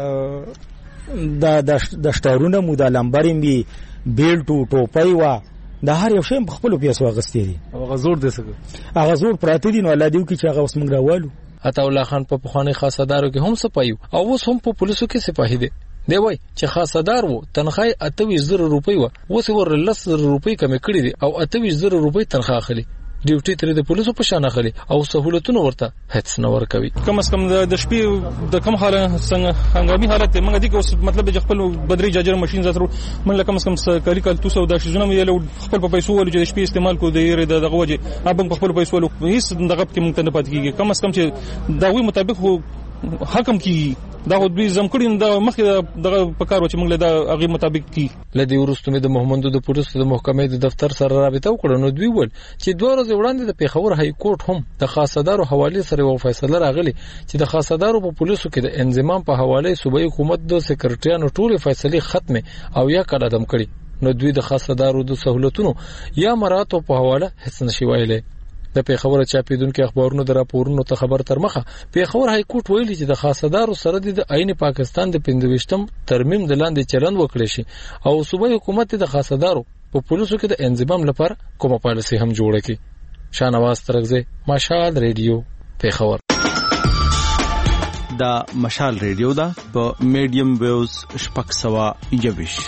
د شټارونه مو د لمبرې می بیلټو ټوپۍ وا د هر یو شی په خپل پیسو غستې دي هغه زور دي څنګه هغه زور پراته دي نو الله دیو کې چې هغه اوس موږ راوالو عطا الله خان په پخوانی خاصدارو کې هم سپایو او اوس هم په پولیسو کې سپاهی دي دی وای چې خاصدار وو تنخواه 28,000 روپۍ و اوس ور 10,000 روپۍ کم کړی دي او 28,000 روپۍ تنخواه اخلي ډیوټي تر د پولیسو په شان اخلي او سہولتونه ورته هیڅ نه ورکوي کم از کم د شپې د کم حالت څنګه هنګامي حالت موږ دي کوس مطلب د خپل بدري جاجر ماشين زاترو موږ کم از کم کلی کال 200 د شزونه یې خپل په پیسو ول چې شپې استعمال کو د یې دغه وجه ابم په خپل پیسو ول هیڅ دغه کې موږ ته نه پات کیږي کم از کم چې دا وی مطابق حکم کی دا خو دوی زمکړین د مخې دغه پکار و چې موږ له دا هغه مطابق کی لدی ورستمه د محمد د پولیسو د محکمې د دفتر سره رابطه وکړه نو دوی ول چې 2 ورځې وړاندې د پیښور های کورټ هم د خاصدارو حواله سره و فیصله راغلی چې د خاصدارو په پولیسو کې د انضمام په حواله صوبایي حکومت د سکرټریانو ټول فیصله ختمه او یا قدم کړي نو دوی د خاصدارو د سہولتونو یا مراتو په حواله هیڅ نشي ویلي د پیښور چاپیدونکو اخبارونو د راپورونو ته خبر تر مخه پیښور های کورټ ویلي چې د خاصدارو سره د عین پاکستان د 15م ترمیم د لاندې چلند وکړي شي او صوبایي حکومت د خاصدارو په پولیسو کې د انضمام لپاره کومه پالیسي هم جوړه کړي شانواز ترغزه مشال ریډیو پیښور دا مشال ریډیو دا په میډیم ویوز شپږ سوا یوش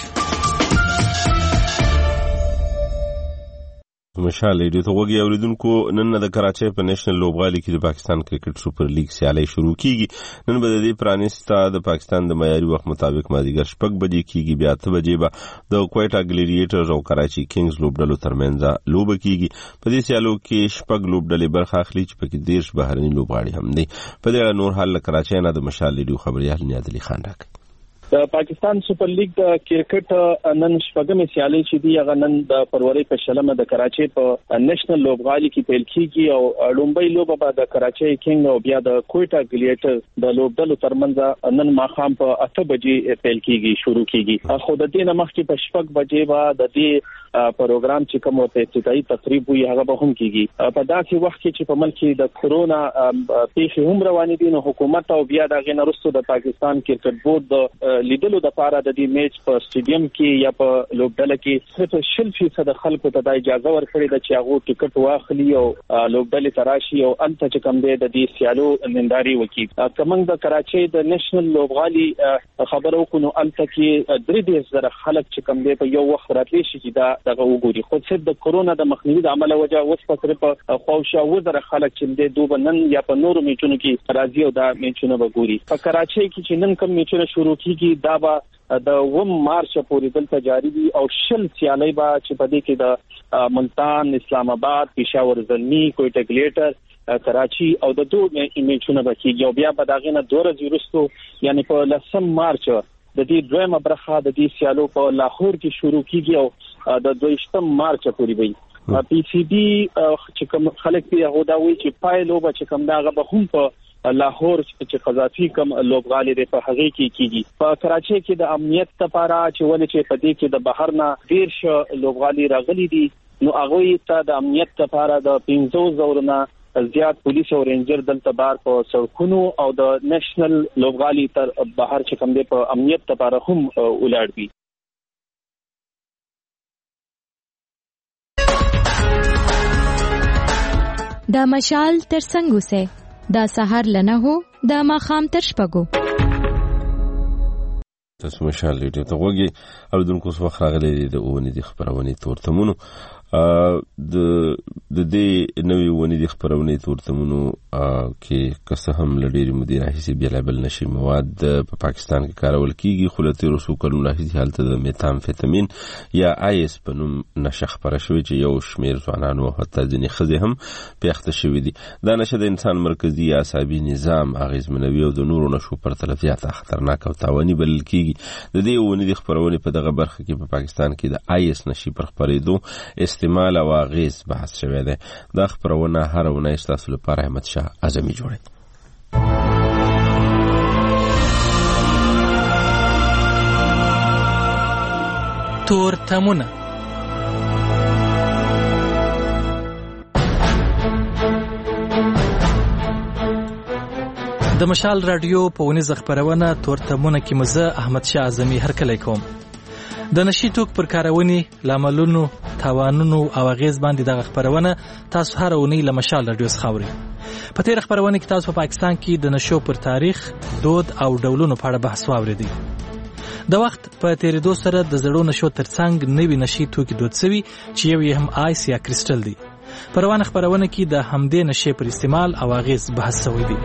مشال ریډیو ته وګورئ اوریدونکو نن د کراچۍ په نېشنل لوبغالي کې د پاکستان کرکټ سپر لیګ سیالي شروع کیږي نن به د دې پرانیستا د پاکستان د معیاري وخت مطابق مازیګر 6 بجې کیږي بیا 8 بجې به د کوټا ګلیډیټرز او کراچۍ کینګز لوبډلو ترمنځ لوب کیږي په دې سیالو کې 6 لوبډلې برخه اخلي چې پکې 10 بهرني لوبغاړي هم دي په دې نور حال کراچۍ نه د مشال ریډیو خبريال نیاز علي خان راکړي د پاکستان سپر لیګ د کرکټ نن شپږمې سیالي چې دی هغه نن د فروری په شلمه د کراچۍ په نېشنل لوبغالي کې پیل کیږي او لومبۍ لوبه به د کراچۍ کینګ او بیا د کوټا ګلیډیټرز د لوبډلو ترمنځ نن ماښام په 8 بجې پیل کیږي شروع کیږي خو د دې نه مخکې په 6 بجې به د دې پروګرام چې کوم ته ابتدایي تقریب وي هغه به هم کیږي په داسې وخت کې چې په ملک کې د کورونا پیښې هم روانې دي نو حکومت او بیا د غنرستو د پاکستان کرکټ بورډ د لیدلو د پاره د دې میچ په سټیډیم کې یا په لوبډله کې صرف 100% خلکو ته د اجازه ورکړي د چې هغه ټیکټ واخلي او لوبډله تراشي او انت چې کوم دی د دې سیالو ننداري وکړي کومنګ د کراچۍ د نېشنل لوبغالي خبرو کو نو انت کې 3,000 خلک چې کوم دی په یو وخت راتلی شي چې دا دغه وګوري خو څه د کورونا د مخنیوي د عمله وجه اوس په صرف خوښه وزره خلک چې دی دوبنن یا په نورو میچونو کې راځي او دا میچونه وګوري په کراچۍ کې چې نن کوم میچونه شروع کیږي دا به د 1 مارچ پورې دلته جاری دي او شل سیالي به چې په دې کې د ملتان اسلام آباد پېښور زلمی کوټا ګلیډیټر کراچي او د دوه ایمیجونه بکیږي او بیا په داغه نه 2 ورځې وروسته یعنی په 10 مارچ د دې دویمه برخه د دې سیالو په لاهور کې شروع کیږي او د 22 مارچ پورې وي پی سی بی چې کوم خلک په هودا وی چې پایلو به چې کوم داغه به هم په لاهور چې قذافي کوم لوبغالي د په هغه کې کیږي په کراچي کې د امنیت لپاره چې ولې چې په دې کې د بهر نه ډیر شو لوبغالي راغلي دي نو هغه ته د امنیت لپاره د 500 زورنا زیات پولیس او رینجر دلته بار په سړکونو او د نېشنل لوبغالي تر بهر چې کوم دی په امنیت لپاره هم ولاړ دي. دا مشال تر څنګه سه دا سحر لنه هو دا ماخام تر شپګو تاسو مشال لیدو ته وګي او دونکو څو خراغلي د اونې د خبرونه تورتمونو د دې نوې ونې د خبرونه تورتمونو کې کسه هم لډيري مدیر هيسي بیلابل نشي مواد په پاکستان کې کارول کیږي خو له 13 کلونو راهیسې حالت د میتامفیتامین یا آیس په نوم نشه خبره شوې چې یو شمیر ځوانانو حتی ځینې خزې هم پیښته شوې دي. دا نشه د انسان مرکزی عصبي نظام اغیزمنوي او د نورو نشو پر طرف زیاته خطرناک او تاواني بلل کیږي. د دې ونې د خبرونه په دغه برخه کې په پاکستان کې د آیس نشي پر خبرېدو استعمال او اغیز بحث شوی دی. دا خبرونه هر ونې تاسو لپاره احمد شاه اعظمي جوړه. تورتمونه د مشال رادیو په ونیز خبرونه تورتمونه کې مزه احمد شاه اعظمي هر کله کوم د نشي توک پر کارونې لاملونو توانونو او غیز باندې د خبرونه تاسو هر ونی له مشال رادیو ښاوري. په تیر خبرونه کې تاسو په پاکستان کې د نشو پر تاریخ دود او ډولونو په اړه بحث واوریدئ. د وخت په تیریدو سره د زړو نشو ترڅنګ نوې نشي توکي دود شوي چې یو یې هم آیس یا کریسټل دی. په روانه خبرونه کې د همدې نشي پر استعمال او غیز بحث شوی دی.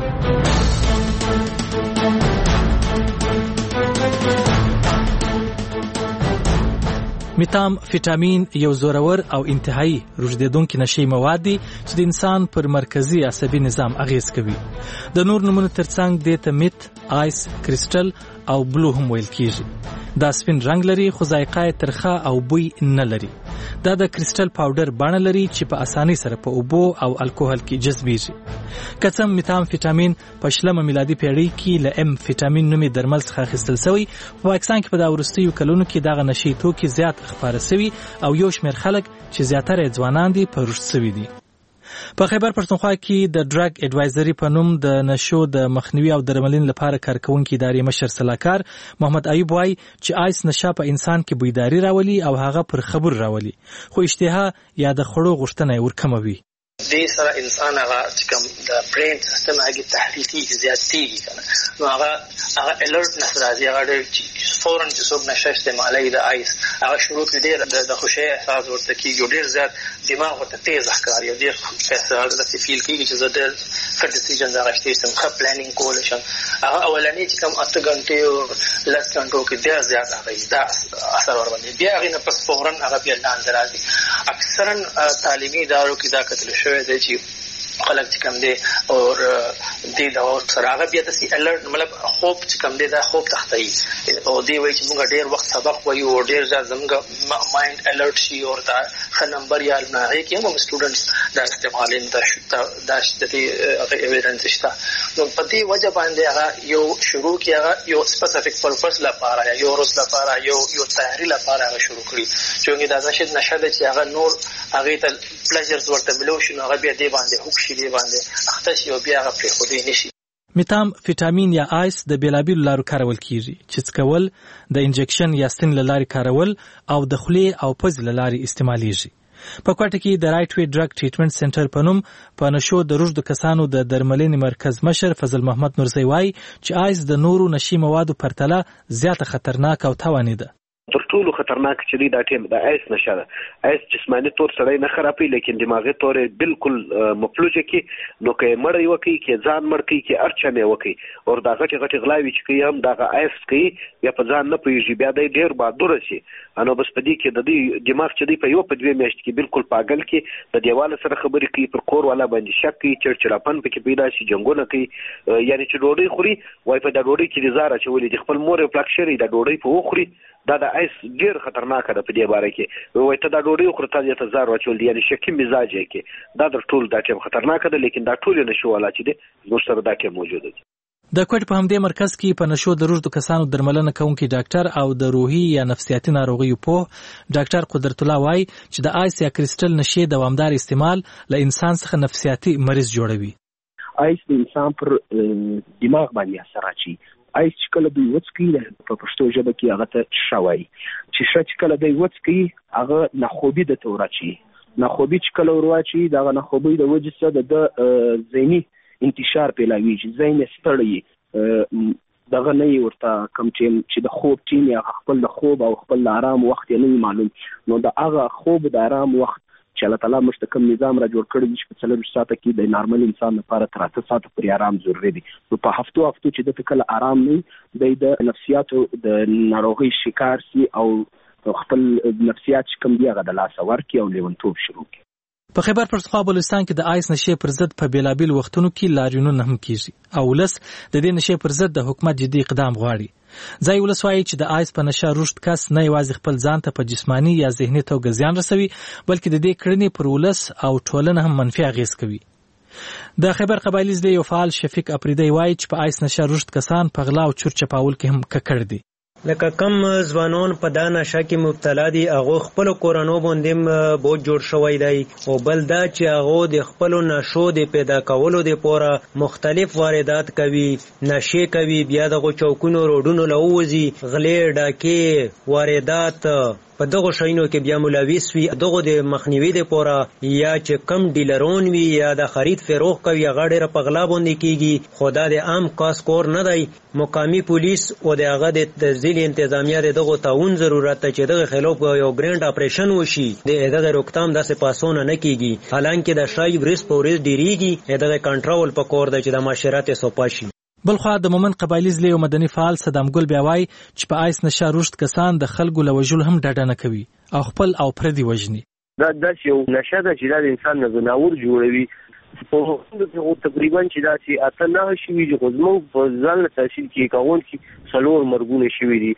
میتام فیتامین یو زورور او انتهایی روږدیدونکي نشي مواد دي چې د انسان پر مرکزی عصبي نظام اغیز کوي. د نور نمونه ترڅنګ د تمیت، آیس، کریسټل او بلو هم ویل کیږي. دا سپین رنگ لري خو ذایقه ترخه او بوی نه لري. دا د کریسټل پاوډر بڼه لري چې په اسانۍ سره په اوبو او الکوهل کې جذبېږي. کڅم میتام فیتامین په شلمه میلادي پیړۍ کې له ام فیتامین نومي درمل څخه اخیستل شوی. په پاکستان کې په دا وروستیو کلونو کې دغه نشي توکي زیات خبره شوی او یو شمېر خلک چې زیاتره ځوانان دي په رشد شوي دي. په خیبر پښتونخوا کې د ډرګ اډوایزري په نوم د نشو د مخنیوي او درملنې لپاره کارکونکي ادارې مشر سلاکار محمد ایوب وایي چې آیس نشه په انسان کې بیداری راولي او هغه پر خبر راولي خو اشتها یا د خړو غوښتنه ورکموي. دې سره انسان هغه چې کوم د برین سیستم هغه تحریکي زیاتېږي کنه نو هغه الرټ نشي راځي هغه فورن چې څوک نشه استعمالوي د آیس هغه شروع کړي ډېر د خوشي احساس ورته کیږي ډېر زیات دماغ ورته تیز ښکاري او ډېر فیصله د فیل کیږي چې زه ډېر ښه ډیسیژن راغشتې سم ښه پلانینګ کول شم. هغه اولنی چې کوم 8 غنټې او لس غنټو کې ډېر زیات هغه دا اثر ور باندې بیا هغه نه پس فورن هغه بیا لاندې راځي. اکثرا تعلیمي ادارو کې دا کتل شوی دی چې خلک چې کوم دي او دې دا سره هغه بیا د سی الرټ مطلب خوب چې کوم دي دا خوب تختای او دی وایي چې موږ ډېر وخت سبق وایو او ډېر ځل زموږ مایند الرټ شي او دا ښه نمبر یا نه هي کې هم سټوډنټس دا استعمالین دا د دې ایویډنس شته. نو په دې وجه باندې هغه یو شروع کې هغه یو سپیسیفیک پرپس لپاره یو روز لپاره یو تحریری لپاره هغه شروع کړی چې دا نشه ده چې هغه نور هغه ته پلیجرز ورته ملو شي نو هغه بیا دی باندې شي دی باندې اخته شي او بیا هغه پرې خو دی نشي. میتام فیتامین یا آیس د بیلابیلو لارو کارول کیږي چې څکول د انجکشن یا ستن لاري کارول او د خولې او پزې لاري استعماليږي. په کوټه کې د رائټ وی ډرګ ټریټمنټ سنټر په نوم په نشو د روږدو کسانو د درملنې مرکز مشر فضل محمد نورزی وایي چې آیس د نورو نشي موادو پرتله زیاته خطرناک او تاواني ده. تر ټولو خطرناک چې دی دا ټیم د آیس نشه ده. آیس جسماني تور سړی نه خرابوي لیکن دماغي تور بالکل مفلوجه کی نو که مړ یو کی کې ځان مړ کی کې ارچا نه وکی او دا غټي غلاوي چې کوي هم دا آیس کوي یا په ځان نه پويږي بیا د ډیر بادور شي انو بس پدې کې د دې دماغ چې دی په یو په دوه میاشت کې بالکل پاگل کې د دیواله سره خبرې کوي پر کور والا باندې شک کوي چرچراپن پکې پیدا شي جنگونه کوي یعنی چې ډوډۍ خوري وای په دا ډوډۍ کې زاره چولې د خپل مور پلاک شری دا ډوډۍ په وخوري دا د آیس ډیر خطرناک ده په دې باره کې وای ته دا ډوډۍ خورته ته زار واچول دي یعنی شکی مزاج کې دا د ټول دا ټیم خطرناک ده لیکن دا ټول نشو والا چې دي نو سره دا ټیم موجود دي. د کوټ په همدې مرکز کې په نشو د روږدو کسانو درملنه کوونکی ډاکټر او د روحي یا نفسیاتي ناروغیو په ډاکټر قدرت الله وای چې د آیس یا کریسټل نشي دوامدار استعمال له انسان څخه نفسیاتي مریض جوړوي. آیس د انسان پر دماغ باندې اثر اچي. آیس چې کله دوی وڅکي په پښتو ژبه کې هغه ته شوای چې چې کله دوی وڅکي هغه ناخوبي د تورچی ناخوبي چې کله ورواچي دا ناخوبي د وجې سره د ذهني انتشار پیلاوي چې ذهن ستړي دغه نه ورته کم چې د خوب ټیم یا خپل د خوب او خپل آرام وخت یې نه معلوم نو د هغه خوب د آرام وخت چې الله تعالی مستقیم نظام را جوړ کړی چې په 4 ساعته کې د نارمل انسان لپاره 3 ساعته پورې آرام ضروري دی. نو په هفتو چې د کله آرام نه د نفسیاتو د ناروغي شکار سي او خپل نفسیات کم دی هغه د لاس ورکی او لیونتوب شروع کی. په خیبر پښتونخوا بلوچستان کې د آیس نشي پر ضد په بیلابیل وختونو کې لاریونونه هم کیږي او ولس د دې نشي پر ضد د حکومت جدي اقدام غواړي. ځای ولس وایي چې د آیس په نشه رشد کس نه یوازې خپل ځان ته په جسمانی یا ذهني توګه زیان رسوي بلکې د دې کړنې پر ولس او ټولنه هم منفي اغیز کوي. د خیبر قبایلی ضلع یو فعال شفیق اپریدی وایي چې په آیس نشه رشد کسان په غلا او چور چپاول کې هم ککړ دي. لکه کم ځوانان په دا نشه کې مبتلا دي هغه خپل کورونو باندې بوج جوړ شوی دی او بل دا چې هغه د خپل نشو د پیدا کولو د پوره مختلف واردات کوي نشه کوي بیا د چوکونو روډونو لووزي غلې ډاکې واردات په دغه شینو کې بیا ملوث وي دغه د مخنیوي د پوره یا چې کم ډیلرون وي یا د خرید فروخ کوي غاډه په غلا باندې کیږي خدا د عام کاسکور نه دی مقامی پولیس او دغه د تنظیم انتظامیه دغه تعاون ضرورت چې دغه خلاف یو ګرانډ اپریشن وشي دغه روکتام داسې پاسونه نه کیږي حالانکه د شای بریس پوریس ډیریږي دغه کنټرول په کور د چې د معاشرت سوپاشي. بلخوا د مومن قبایلی ضلع یو مدني فعال صدام ګل بیا وایي چې په آیس نشه رشد کسان د خلکو له وژلو هم ډډه نه کوي او خپل او پردي وژني. دا یو نشه ده چې د انسان نه زناور جوړوي په تقریبا چې دا چې اته نه شي چې زموږ په ځان تحصیل کې کاون کې څلور مرګونه شوي دي.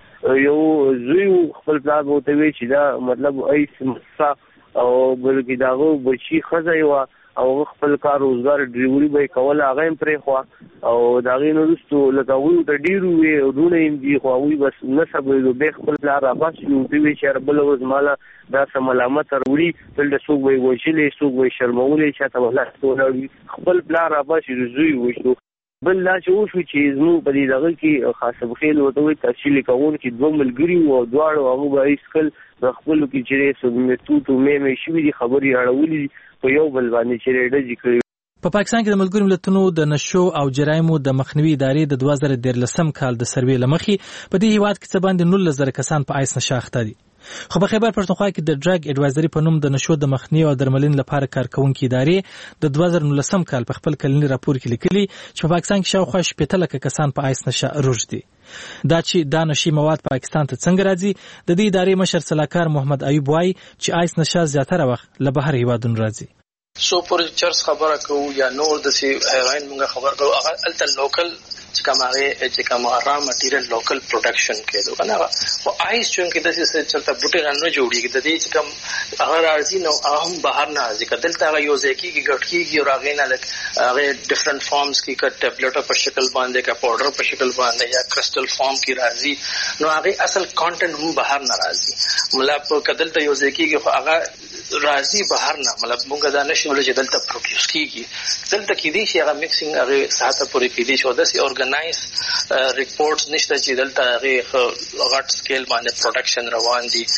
یو زوی خپل پلار وته وی چې دا مطلب آیس مسا او بلکې داغو بچی خزه یو او خپل کار روزګار ډریوري به کول هغه هم پرې خو او دا غینو رستو لکه وی د ډیرو وی ډونه هم دی خو وی بس نسبه به خپل لار راپاس یو دی چې بل ورځ مالا دا سم علامت وروړي بل د سوق وی وشلې سوق وی شرمولې چې تا ولا ټول خپل لار راپاس زوی وشو بل لا چې وشو چې زمو په دې دغه کې خاصه بخیل وته وی تفصیل کوون کې دوه ملګری او دواړو هغه به اسکل خپل کې چې سمته تو مې شوې دي خبري اړولې په یو بل باندې چې ریډه ذکر. په پاکستان کې د ملګرو ملتونو د نشو او جرایمو د مخنیوي ادارې د 2013 کال د سروې لمخې په دې هیواد کې څه باندې 19,000 کسان په آیس نشه اخته دي. خو په خیبر پښتونخوا کې د ډرګ اډوایزري په نوم د نشو د مخنیوي او درملنې لپاره کارکونکو ادارې د 2019 کال په خپل کلنی راپور کې لیکلي چې په پاکستان کې شاوخوا 80,000 کسان په آیس نشه روږدي دي. دا چې دا نشي مواد پاکستان ته څنګه راځي د دې ادارې مشر سلاکار محمد ایوب وایي چې آیس نشه زیاتره وخت له بهر هیوادونو راځي. سو پر چرس خبره کوو یا نور د سی هیروین موږ خبر کوو هغه الته لوکل چې کوم را مټیریل لوکل پروډکشن کېدو کنه او آیس چونکه د سی چلته بوټي نه جوړیږي د دې چې کوم هغه راځي نو هم بهر نه راځي کدلته هغه یو ځکه کې ګټکیږي او هغه نه لک هغه ډیفرنٹ فارمز کې ک ټابلیټ په شکل باندې کا پاوډر په شکل باندې یا کرسټل فارم کې راځي نو هغه اصل کانټینټ هم بهر نه راځي مطلب کدلته یو ځکه کې هغه راځي بهر نه مطلب موږ دا نشو چې دلته پروډوس کیږي دلته کې دي چې هغه میکسینګ هغه ساته پورې کې دي چې داسې اورګنایز ریپورټس نشته چې دلته هغه غټ سکیل باندې پروډکشن روان دي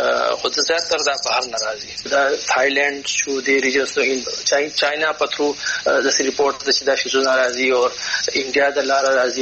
خو زیاتره دا بهر نه راځي دا تھایلند شو دی ریجنز چاینا په تھرو د ریپورټ د چې دا شو راځي او انډیا د لار راځي.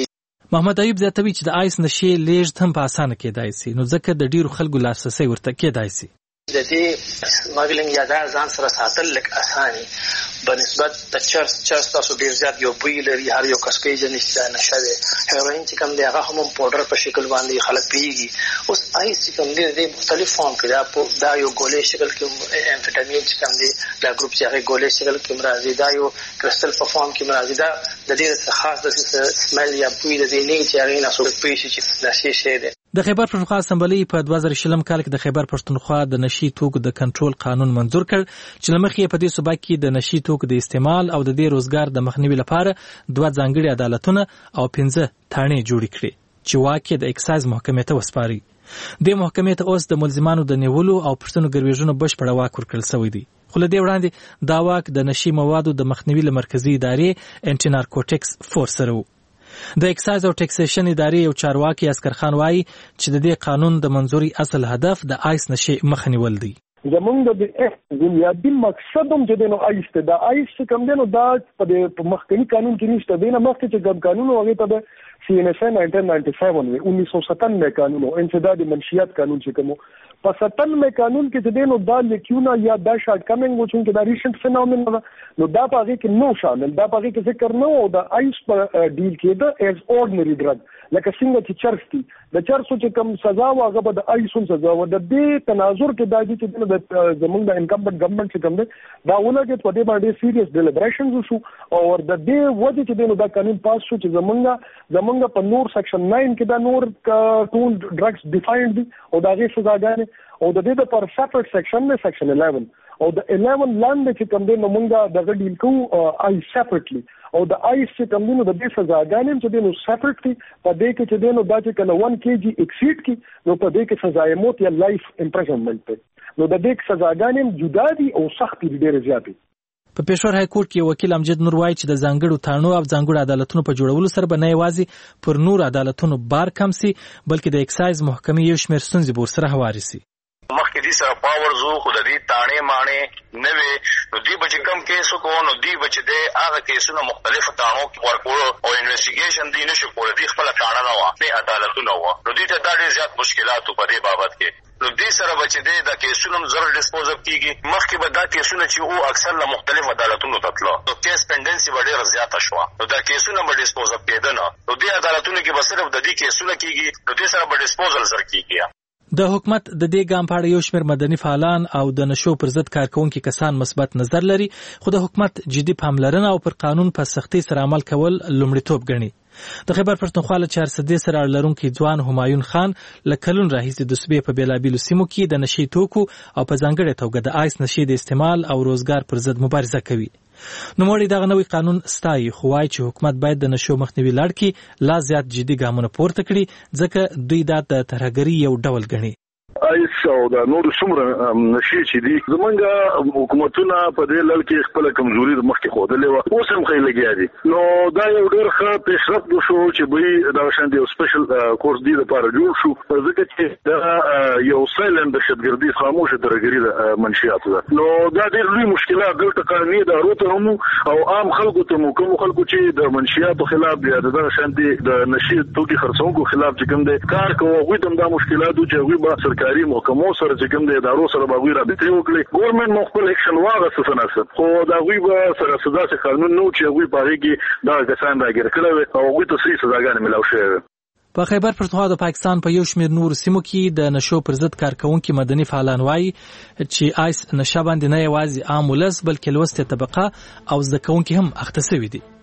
محمد ایوب زیاتوي چې د آیس نشي لیږد هم په اسانه کېدای شي، نو ځکه د ډیرو خلکو لاسرسی ورته کېدای شي. د دې سمګلینګ یا د ځان سره ساتل لک اساني بنسبت د چرس تاسو ډیر زیات یو بوی لري، هر یو کس پیژنې چې نشه ده. هیروین چې کوم دی هغه هم پاوډر په شکل باندې خلک پیږي. اوس آیس چې کوم دی د مختلف فارم کې دا یو ګولې شکل کې امفیټامین چې کوم دی دا ګروپ چې هغه ګولې شکل کې راځي، دا یو کرسټل په فارم کې راځي. دا د دې خاص د سمل یا بوی د دې نه چې هغه نه سره پیږي چې نشي شي ده. د خیبر پښتونخوا اسمبلی په 2020 کال کې د خیبر پښتونخوا د نشي توکو د کنټرول قانون منظور کړ چې لمخې په دې صوبه کې د نشي توکو د استعمال او د دې روزګار د مخنیوي لپاره 2 ځانګړي عدالتونه او 15 تانې جوړ کړي چې واکه د اکسایز محکمې ته وسپاري. د محکمې ته اوس د ملزمانو د نیولو او پښتنو ګرویژنو بشپړ واک ورکړل شوی دی. خو له دې وړاندې دا واک د نشي موادو د مخنیوي مرکزی ادارې انټي نارکوټکس فورس سره و. د اکسایز او ټیکسیشن ادارې یو چارواکي اسکر خان وایي چې د دې قانون د منظوري اصل هدف د آیس نشي مخنیول دی. زمونږ د بنیادی مقصد هم چې د آیس ته د آیس کوم دی نو دا په مخکنی قانون کې نشته. دینه مخکې چې کوم قانون هغه ته د CNSA 1997 1997 قانون او انسداد منشیات قانون چې کوم په 97 قانون کې چې دینو دا لیکونه یا دا شارټ کمنګ و چې دا ریسنت فینومین نو دا پاره کې نو شامل، دا پاره کې ذکر نه او دا آیس په ډیل کې دا ایز اورډنری ډرګ لکه څنګه چې چرس دي د چرسو چې کوم سزا واغه به د آیسون سزا و د دې تناظر کې دا چې د زمونږ د انکمبنت ګورنمنت چې کوم دی دا ولګي په دې باندې سیریس ډیلیبریشنز وشو او د دې وجه چې دینو دا قانون پاس شو چې زمونږ په نور سیکشن 9 کې دا نور ټول ډرګز ډیفاینډ دي او دا غي سزاګانې او د دې پر سپریټ سیکشن نه سیکشن 11 او د 11 لاندې چې کوم دی نو موږ د ډیل کوو آی سپریټلی او د آی چې کوم دی نو د دې سزاګانې چې دی نو سپریټلی په دې کې چې دی نو دا چې کله 1 kg ایکسیډ کی نو په دې کې سزا موت یا لایف امپریزنمنت دی. نو د دې سزاګانې جدا دي او سخت دي ډېر زیات. په پېښور های کورټ کې وکیل امجد نور وایي چې د ځانګړو تانو او ځانګړو عدالتونو په جوړولو سره به نه یوازې پر نور عدالتونو بار کم سي بلکې د اکسایز محکمې یو شمېر ستونزې به ورسره هواري سي. مخکې دې سره پاور زو خو د دې تاڼې ماڼې نه وي نو دوی به چې کم کیس وکړو نو دوی به چې دی هغه کیسونه مختلفو تاڼو کې ورکړو او انویسټیګیشن دوی نشي کولی. دوی خپله تاڼه نه وه، دوی عدالتونه وه نو دوی ته دا ډېر زیات مشکلات په دې بابت کې. نو دې سره به چې دی دا کیسونه هم زر ډسپوز اپ کېږي. مخکې به دا کیسونه چې وو اکثر له مختلف عدالتونو ته تله نو کیس پینډنسي به ډېره زیاته شوه نو دا کیسونه به ډسپوز اپ کېده نه نو دې عدالتونو کې به صرف د دې کیسونه کېږي نو دې سره به ډسپوزل زر کېږي. د حکومت د دې ګام په اړه یو شمېر مدني فعالان او د نشو پر ضد کارکونکي کسان مثبت نظر لري، خو د حکومت جدي پاملرنه او پر قانون په سختۍ سره عمل کول لومړیتوب ګڼي. د خیبر پښتونخوا له 400 سره اړه لرونکي ځوان همایون خان له کلونو راهیسې د صوبې په بېلابېلو سیمو کې د نشي توکو او په ځانګړې توګه د آیس نشي د استعمال او روزګار پر ضد مبارزه کوي. نوموړي دغه نوی قانون ستایي خو وایي چې حکومت باید د نشو مخنیوي لړ کې لا زیات جدي ګامونه پورته کړي ځکه دوی دا د ترهګرۍ یو ډول ګڼي. آیس او د نور څومره نشي چې دي زمونږ حکومتونه په دې لړ کې خپل کمزوري د مخکې ښودلې وه، اوس هم ښه لګیا دي. نو دا یو ډېر ښه پیشرفت وشو چې دوی دغه شان یو سپیشل کورس دې لپاره جوړ شو ځکه چې دا یو سایلنټ دهشتګردي خاموشه ترهګري د منشیاتو ده. نو دا ډېر لوی مشکلات دلته قانوني ادارو ته هم او عام خلکو ته مو کومو خلکو چې د منشیاتو خلاف یا دغه شان د نشي توکي خرڅونکو خلاف چې کوم دی کار کوي هغوی ته هم دا مشکلات و چې هغوی به سرکاري محکمو سره چې کوم د ادارو سره به هغوی رابطې وکړي. ګورنمنټ مو خپل اکشن واخیسته تناسب خو د هغوی به سره داسې قانون نه و چې هغوی په هغې کې دغه کسان راګیر کړی وي او هغوی ته صحیح سزاګانې ملاو شوې وي. په خیبر پښتونخوا د پاکستان په یو شمېر نورو سیمو کې د نشو پر ضد کارکونکي مدني فعالان وایي چې آیس نشه باندې نه یوازې عام ولس بلکې لوستې طبقه او زده کوونکي هم اخته سوي دي.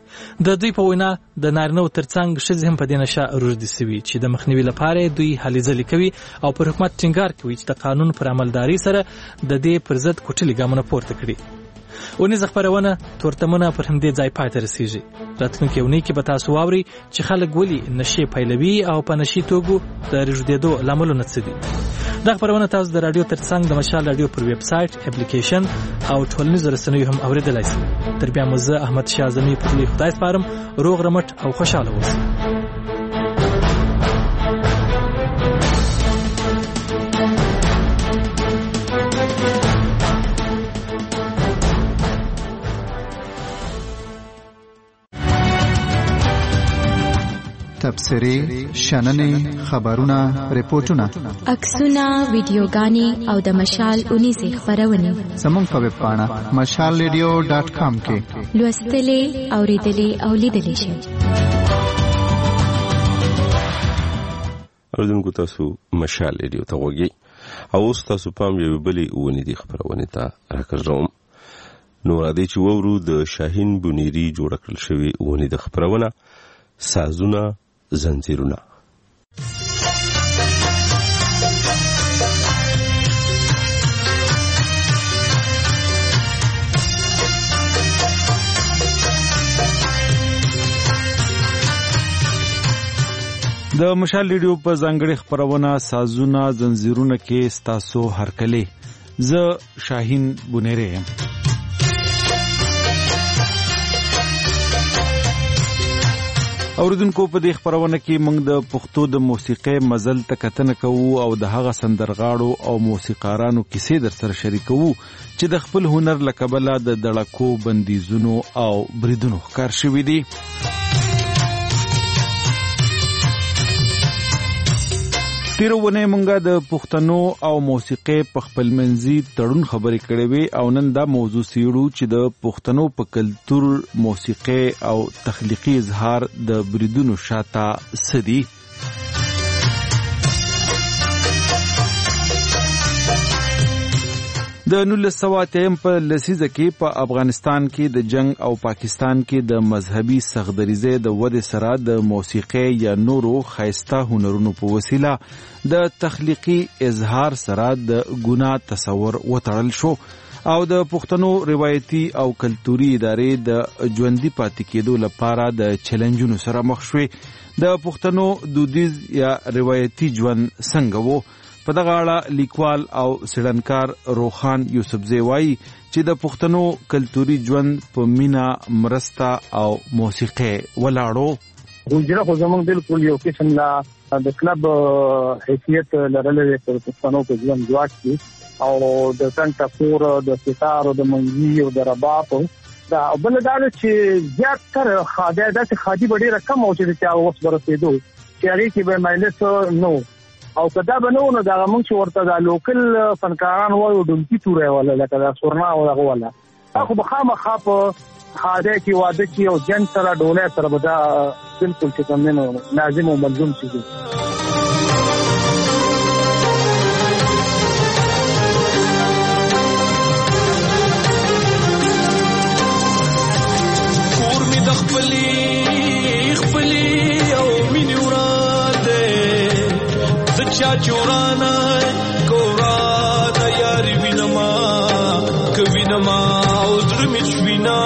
د دوی په وینا د نارینه‌و ترڅنګ ښځې هم په دې نشه روږدې سوي چې د مخنیوي لپاره دوی هلې ځلې کوي او پر حکومت ټینګار کوي چې د قانون پر عملداري سره د دې پر ضد کوټلي ګامونه پورته کړي. اونیزه خپرونه تورتمونه پر همدې ځای پای ته رسیږي. راتلونکې اونۍ کې به تاسو واورئ چې خلک ولې نشې پیلوي او په نشي توکو د رژدېدو لاملونه څه دي. دا خپرونه تاسو د رادیو ترڅنګ د مشال رادیو پر ویب سایټ، اپلیکیشن او ټولنیزو رسنیو هم اوریدلای شئ. تر بیا مو زه احمد شاه اعظمي په دې خدای سپارم. روغ رمټ او خوشاله اوسئ. تبصرې شننې خبرونه ریپورتونه عکسونه ویډیوګانې او د مشال 19 خبرونه زموږ په ویب پاڼه mashalradio.com کې لوستلې اوریدلې او لیدلې شئ. اوریدونکو تاسو مشال ریډیو ته وګورئ او اوس تاسو پام یو بلې ونې دي خبرونه ته راکړم. نو راځي چې وورو د شاهین بونیری جوړ کړل شوی ونې د خبرونه سازونه زنجیرونه. د مشال ریډیو په ځانګړي خبرونه سازونه زنجیرونه کې ستاسو هرکله زه شاهین بونیری یم. اوریدونکو په دې خبرونه کې موږ د پښتو د موسیقۍ مزل ته کتنه کوو او د هغه سندرغاړو او موسیقارانو کیسې در سره شریکوو چې د خپل هنر له کبله د دړکو بندیزونو او بریدونو ښکار شوي دي. تیرونه مونږه د پښتنو او موسیقۍ په خپل منځي تړون خبرې کړې وي او نن دا موضوع سیړو چې د پښتنو په کلچر موسیقۍ او تخلیقي اظهار د بریدونو شاته سدي. د 1980 په لسیزه کې په افغانستان کې د جنگ او پاکستان کې د مذهبي سخدریزه د وده سره د موسیقۍ یا نورو خاصه هنرونو په وسیله د تخلیقي اظهار سره د ګناه تصور وتړل شو او د پښتنو روایتي او کلتوري ادارې د ژوندۍ پاتې کېدو لپاره د چیلنجونو سره مخ شوې. د پښتنو دودیز یا روایتي ژوند څنګه وو؟ په دغه اړه لیکوال او سړنکار روخان یوسفزی وایي چې د پښتنو کلتوري ژوند په مینا مرسته او موسیقۍ ولاړو. ګوجره خو زموږ بالکل یو قسم لا د کلب حیثیت لرلې په پښتنو کې ژوند جوړ کی او د څنګه پور د ستار او د منځي او د رباب دا بل دا چې زیات تر خاده د خادي ډېر کم او چې تا اوس ورسېدو چې هغه کې به مایلس نو او کدا بنو نو دا موږ چې ورته د لوکل فنکاران وایو دمکی توره ولا لکه دا سورنا او هغه ولا اخو بخامه خاپ خاده کې واده کې او جن سره ډوله سره بدا بالکل چې کوم نه لازم او ملزم شي. کور می د خپلې او مینې وراده چا چورانا کورانا یاری وینما کوینما او درمچ وینا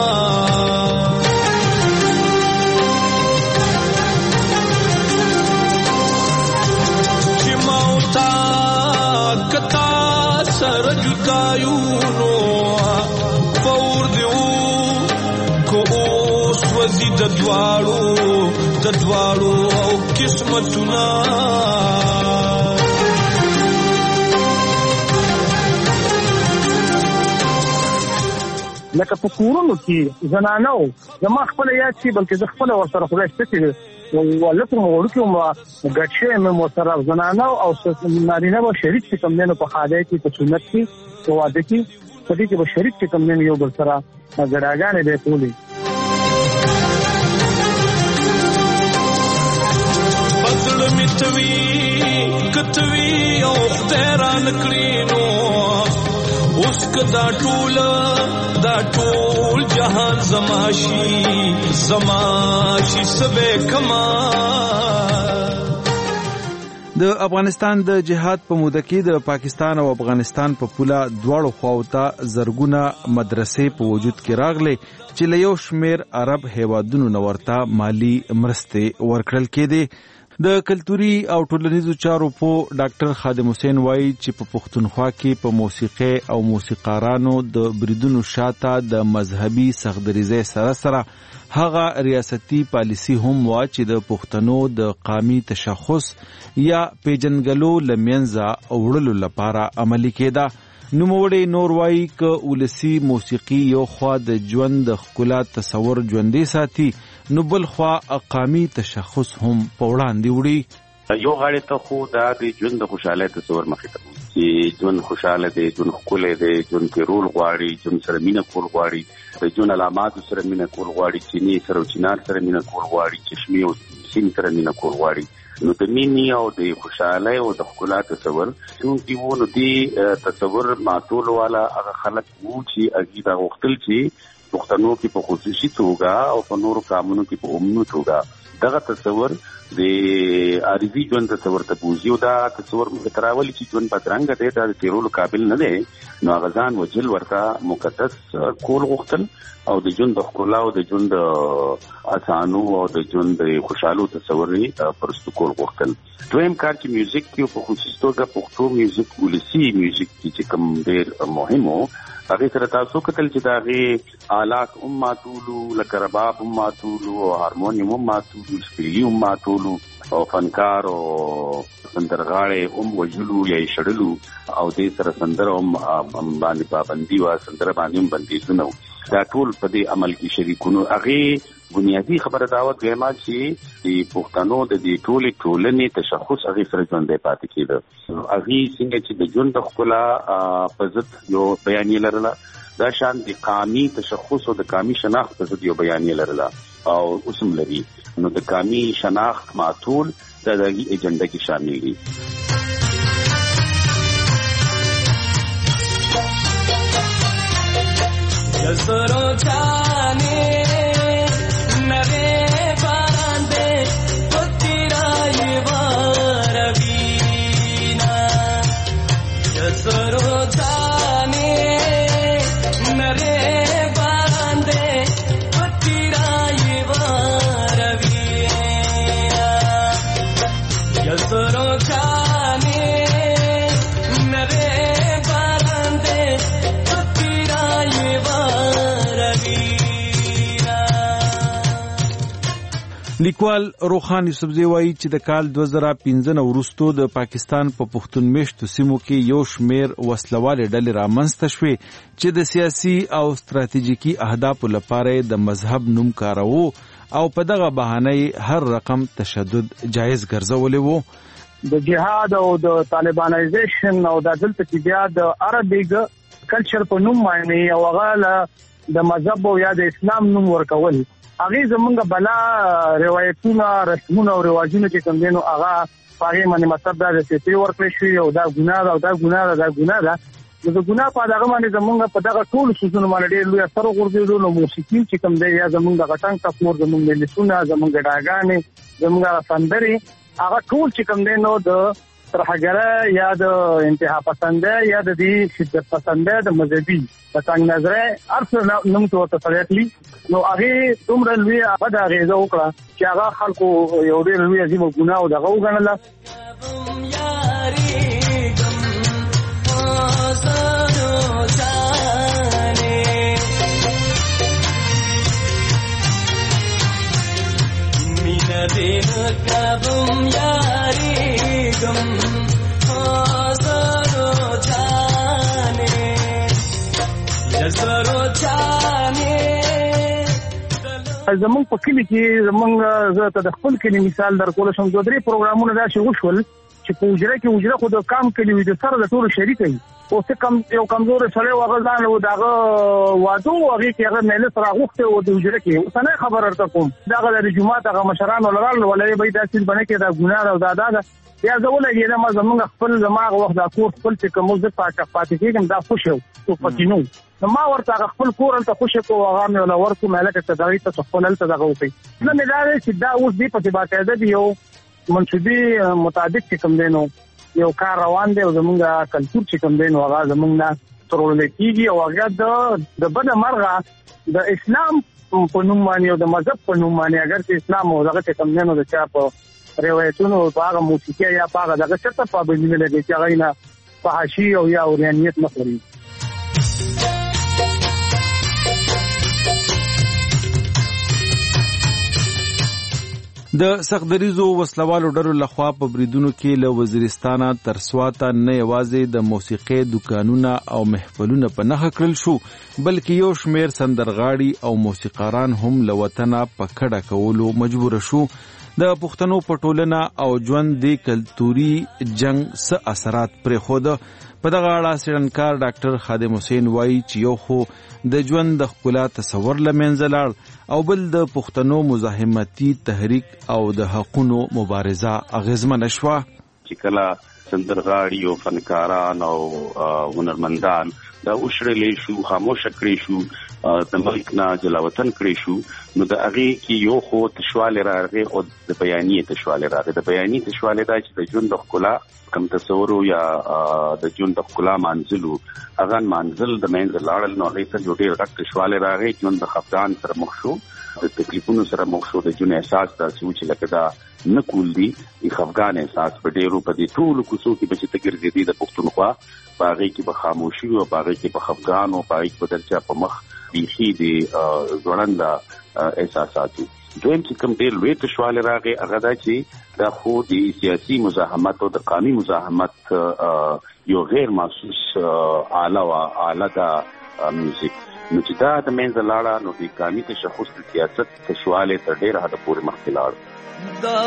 چې ماوتا کتا سره جوتایونو پور دیو کو اوس وزي د دواړو او قسمتونه لکه په کورونو کې زنانو زما خپل یاد شي بلکې د خپل ورسره خدای ستې ولکه وړو کې ما غټشه مې سره زنانو او نارینه به شریک کوم نه په خاده کې په سنت کې په واده کې په دې کې به شریک کوم نه یو بل سره غړاګانې به کولې. بدل میتوي کتوي او خدایران کړینو اوس کدا ټول جهان زماشي سبه کما. د افغانستان د جهاد په موده کې د پاکستان او افغانستان په پوله دواړو خواوته زرګونه مدرسې په وجود کې راغلي چې له یو شمیر عرب هیوادونو نورته مالی مرستې ورکړل کېدې. د کلتوري او ټولنیزو چارو په ډاکټر خادم حسین وایي چې په پښتونخوا کې په موسیقۍ او موسیقارانو د بریدونو شاته د مذهبي سخدریزه سره هغه ریاستي پالیسی هم وا چې د پښتنو د قامي تشخص یا پیجنګلو لمنځه وړلو لپاره عملي کېده. نوموړی نور وایي ک ولسی موسیقي یو خوا د ژوند د ښکلا تصور ژوندې ساتي نو بل خوا قامي تشخص هم په وړاندې وړي. یو غاړې ته خو دا د ژوند د خوشحالۍ تصور مخې ته چې ژوند خوشاله دی، ژوند ښکلی دی، ژوند کې رول غواړي، ژوند سره مینه کول غواړي، د ژوند علاماتو سره مینه کول غواړي، چینی سره او چینار سره مینه کول غواړي، چشمې او سیم سره مینه کول غواړي. نو د مینې او د خوشحالۍ او د ښکلا تصور څونکې و، نو دې تصور ماتول والا هغه خلک وو چې هغوی دا غوښتل چې پښتنو کې په خصوصي توګه او په نورو قامونو کې په عمومي توګه دغه تصور د عارضي ژوند تصور ته بوزي، او دا تصور موږ ته راولي چې ژوند بدرنګه دی، دا د تېرولو قابل نه دی. نو هغه ځان وجل ورته مقدس کول غوښتل او د ژوند د ښکلا او د ژوند د اسانو او د ژوند د خوشحالو تصور یې پرستو کول غوښتل. دویم کار چې میوزیک کې په خصوصي توګه پښتو میوزیک ولسي میوزیک چې کوم ډېر مهم و، هغې سره تاسو کتل چې د هغې آلات هم ماتولو، لکه رباب هم ماتولو او هارمونیم هم ماتولو، سپیلي هم ماتولو او فنکار او سندرغاړی هم وژلو یا یې شړلو او دې سره سندره هم باندې پابندي وه، سندره باندې هم بندیزونه و. دا ټول په دې عمل کې شریکونو. هغې بنیادي خبره دا وه دویمه چې د پښتنو د دې ټولې ټولنې تشخص هغې سره ژوندی پاتې کېده. هغې څنګه چې د ژوند د ښکلا په ضد یو بیان یې لرله، دا شان د قامي تشخص او د قامي شناخت په ضد یو بیان یې لرله او اوس هم لري. نو د قامي شناخت ماتول دا د هغې ایجنډه کې شامل دي. जसरो जाने नरे बांधे तो तेरा ये वारवीना, जसरो जाने नरे बांधे तो तेरा ये वारवीना, जसरो जाने नरे बांधे तो तेरा ये لیکوال روخان یوسفزی وایي چې د کال 2015 وروسته د پاکستان په پښتون میشتو سیمو کې یو شمېر وسلوالې ډلې رامنځته شوې چې د سیاسي او ستراتیژیکي اهدافو لپاره د مذهب نوم کاروه او په دغه بهانه هر رقم تشدد جایز ګرځولی و. د جهاد او د طالبانایزیشن او د دلته چې بیا د عربیک کلچر په نوم باندې او هغه د مذهب او یا د اسلام نوم ورکول، هغه زمونږ بلا روایتونه رسمونه او رواجونه چې کوم دي نو هغه هغه باندې مطلب دا چې ورکړی شي او دا ګناه ده او دا ګناه ده، دا ګناه ده. نو د ګناه په دغه باندې زمونږ په دغه ټول سوزونه باندې ډېر لوی اثر وغورځېدو. نو موسیقي چې کوم دی یا زمونږ د غټنګ تفور زمونږ ملتونه زمونږ ډاګانې زمونږ سندرې هغه ټول چې کوم دی نو د ترهګره یا د انتها پسنده یا د دې شدت پسنده د مذهبي د څنګه نظره ارث نوم ته تسلیتلی. نو هغه دومره لوی هغه د غیزه وکړه چې هغه خلکو یو ډېر لوی عظیم ګناه او دغه وګڼله. زمونږ په کلی کې زمونږ زه ته د خپل کلی مثال درکول شم. دوه درې پروګرامونه داسې وشول چې په حجره خو د کام کلی وي د سره د ټولو شریک وي. اوس کم یو کمزور سړی و هغه ځان و دغه واده و هغې کې هغه مجلس راغوښتی و د حجره کې. اوسنی خبر درته کوم دغه د جومات هغه مشران ولرل ولې به دا چیز بنه کې دا ګناه ده او دا ده بیا زه ولګېدم زمونږ خپل زما هغه وخت دا کور خپل چې کوم زه پاتې کېږم دا خوښ و پکې نو ما ورته هغه خپل کور هلته خوښې کړو هغه مې وله ورکړو هلکه ته دغې ته خپل هلته دغه وکړئ. نه مې دا دی چې دا اوس دې پسې باقاعده د یو منصوبې مطابق چې کوم دی نو یو کار روان دی او زمونږ کلتور چې کوم دی نو هغه زمونږ نه ترورلی کېږي او هغه د بده مرغه د اسلام په نوم باندې او د مذهب په نوم باندې اگر چې اسلام او دغه چې کوم دی نو د چا په روایتونو په هغه موسیقي یا په هغه دغه چېرته پابندي نه لګي چې هغه نه فحاشي او یا اورانیت نه خوري. د سختدریزو وسلوالو ډلو لخوا په بریدونو کې له وزیرستانه تر سواته نه یوازې د موسیقۍ دکانونه او محفلونه په نښه کړل شو، بلکې یو شمیر سندرغاړي او موسیقاران هم له وطنه په کډه کولو مجبور شو. د پښتنو په ټولنه او ژوند د کلتوري جنگ څه اثرات پرېښوده. په دغه اړه څېړنکار ډاکټر خادم حسین وایي چې یو خو د ژوند د ښکلا تصور له منځه لاړ او بل د پښتنو مزاحمتي تحریک او د حقونو مبارزه اغیزمنه شوه. چې کله سندرغاړي او فنکاران او هنرمندان دا وشړلې شو، خاموش کړی شو، د ملک نه جلاوطن کړی شو، نو د هغې کې یو خو تشوالی راغی او د بیانیې تشوالی راغی. د بیانیې تشوالی دا چې د ژوند د ښکلا کم تصورو یا د ژوند د ښکلا مانځلو هغه مانځل د منځه لاړل، نو هغې سره یو ډېر غټ تشوالی راغی. ژوند د خفګان سره مخ شو، د تکلیفونو سره مخ شو، د ژوند احساس داسې و چې لکه دا نه کول دي. خفګان احساس په ډېرو په دې ټولو کوڅو کې به چې ته ګرځېدې د پښتونخوا، په هغې کې به خاموشي او په هغې کې به خفګان او په هغې کې به در چا په مخ بیخي د ځوړنده احساسات. دویم چې کوم ډېر لوی تشوالی راغی هغه دا چې دا خو د سیاسي مزاحمت او د قانوني مزاحمت یو غیر محسوس آله ده میوزیک. نو چې دا د منځه لاړه نو د قانوني تشخص د سیاست تشوالی تر ډېره حده پورې مخکې لاړ. دا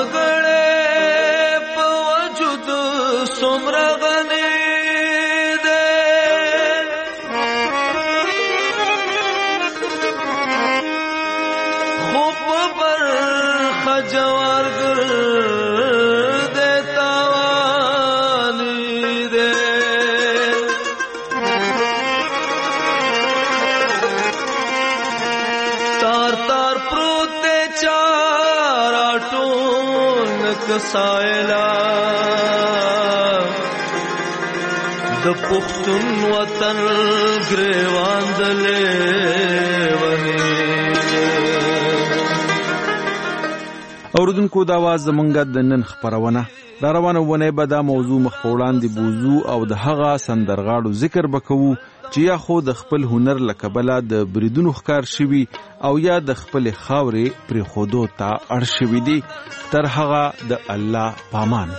وګړې په وجود څومره غني جوار گر دے تاوانی دے تار تار پروتے چار آٹون کسائلہ د پختون وطن گریوان دلے ونی. اوردونکو دا واز زمونږ د نن خپرونه دا روانه ونه به دا موضوع مخ په وړاندې بوزو او د هغه سندرغاړو ذکر بکوو چې یا خو د خپل هنر له کبله د بریدونو ښکار شوي او یا د خپلې خاورې پرېښودو ته اړ شوي دي. تر هغه د الله پامان.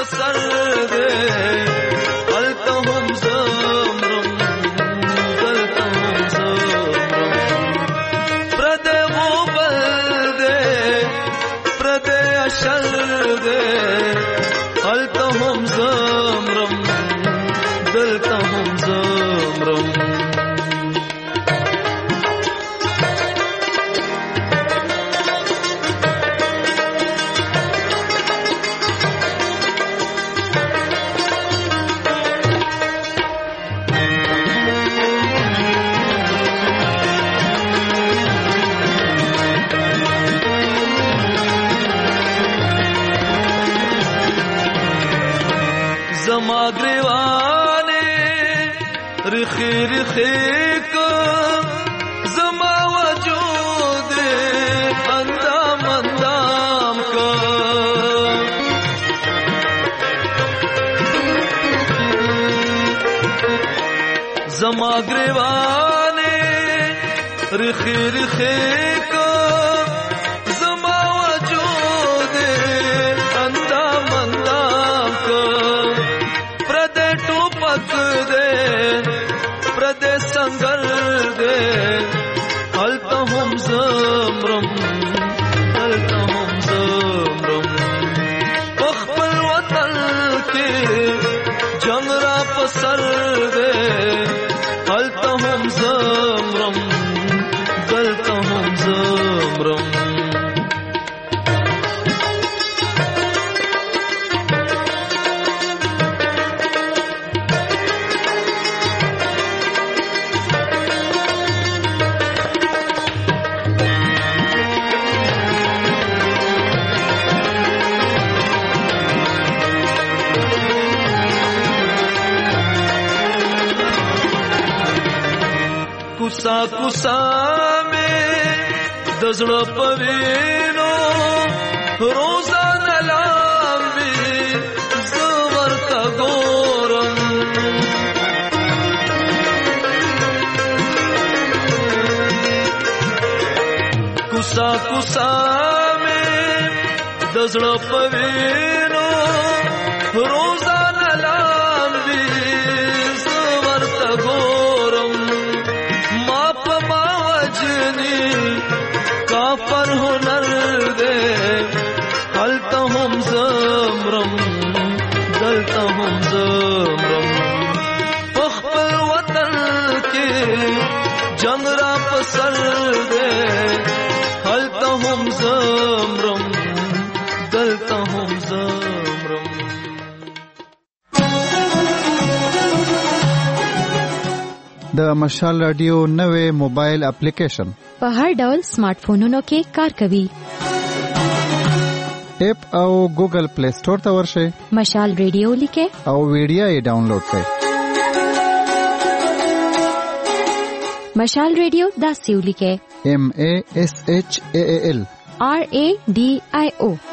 زما وجود اندام اندام کا زما گریوانے رخی رخی کا زما وجود اندام اندام کا پردے ٹوپک دے پردے سنگر دے حلتا ہم زمرم حلتا ہم زمرم اخبر وطن کے جنگ را پسر دے حلتا ہم زمرم غلطا ہم زمرم کوسا کوسا میں دزڑ پوینو روزان لاوی زور کا گورم کوسا کوسا میں دزړه پوینو روزانه لامبي ورته ګورم ما په ما وجني کافر هنر دې هلته هم زمرم دلته هم زمرم په خپل وطن کې جنگ را پسر دې هلته هم زمرم دلته هم زمرم. د مشال رادیو نوې موبایل اپلیکیشن په هر ډول سمارټ فونونو کې کار کوي. اپ او ګوګل پلی سٹور ته ورشئ، مشال ریډیو لیکه او ویډیو یې ډاونلوډ کړئ. مشال ریډیو دا سیو لیکه MASHAAL RADIO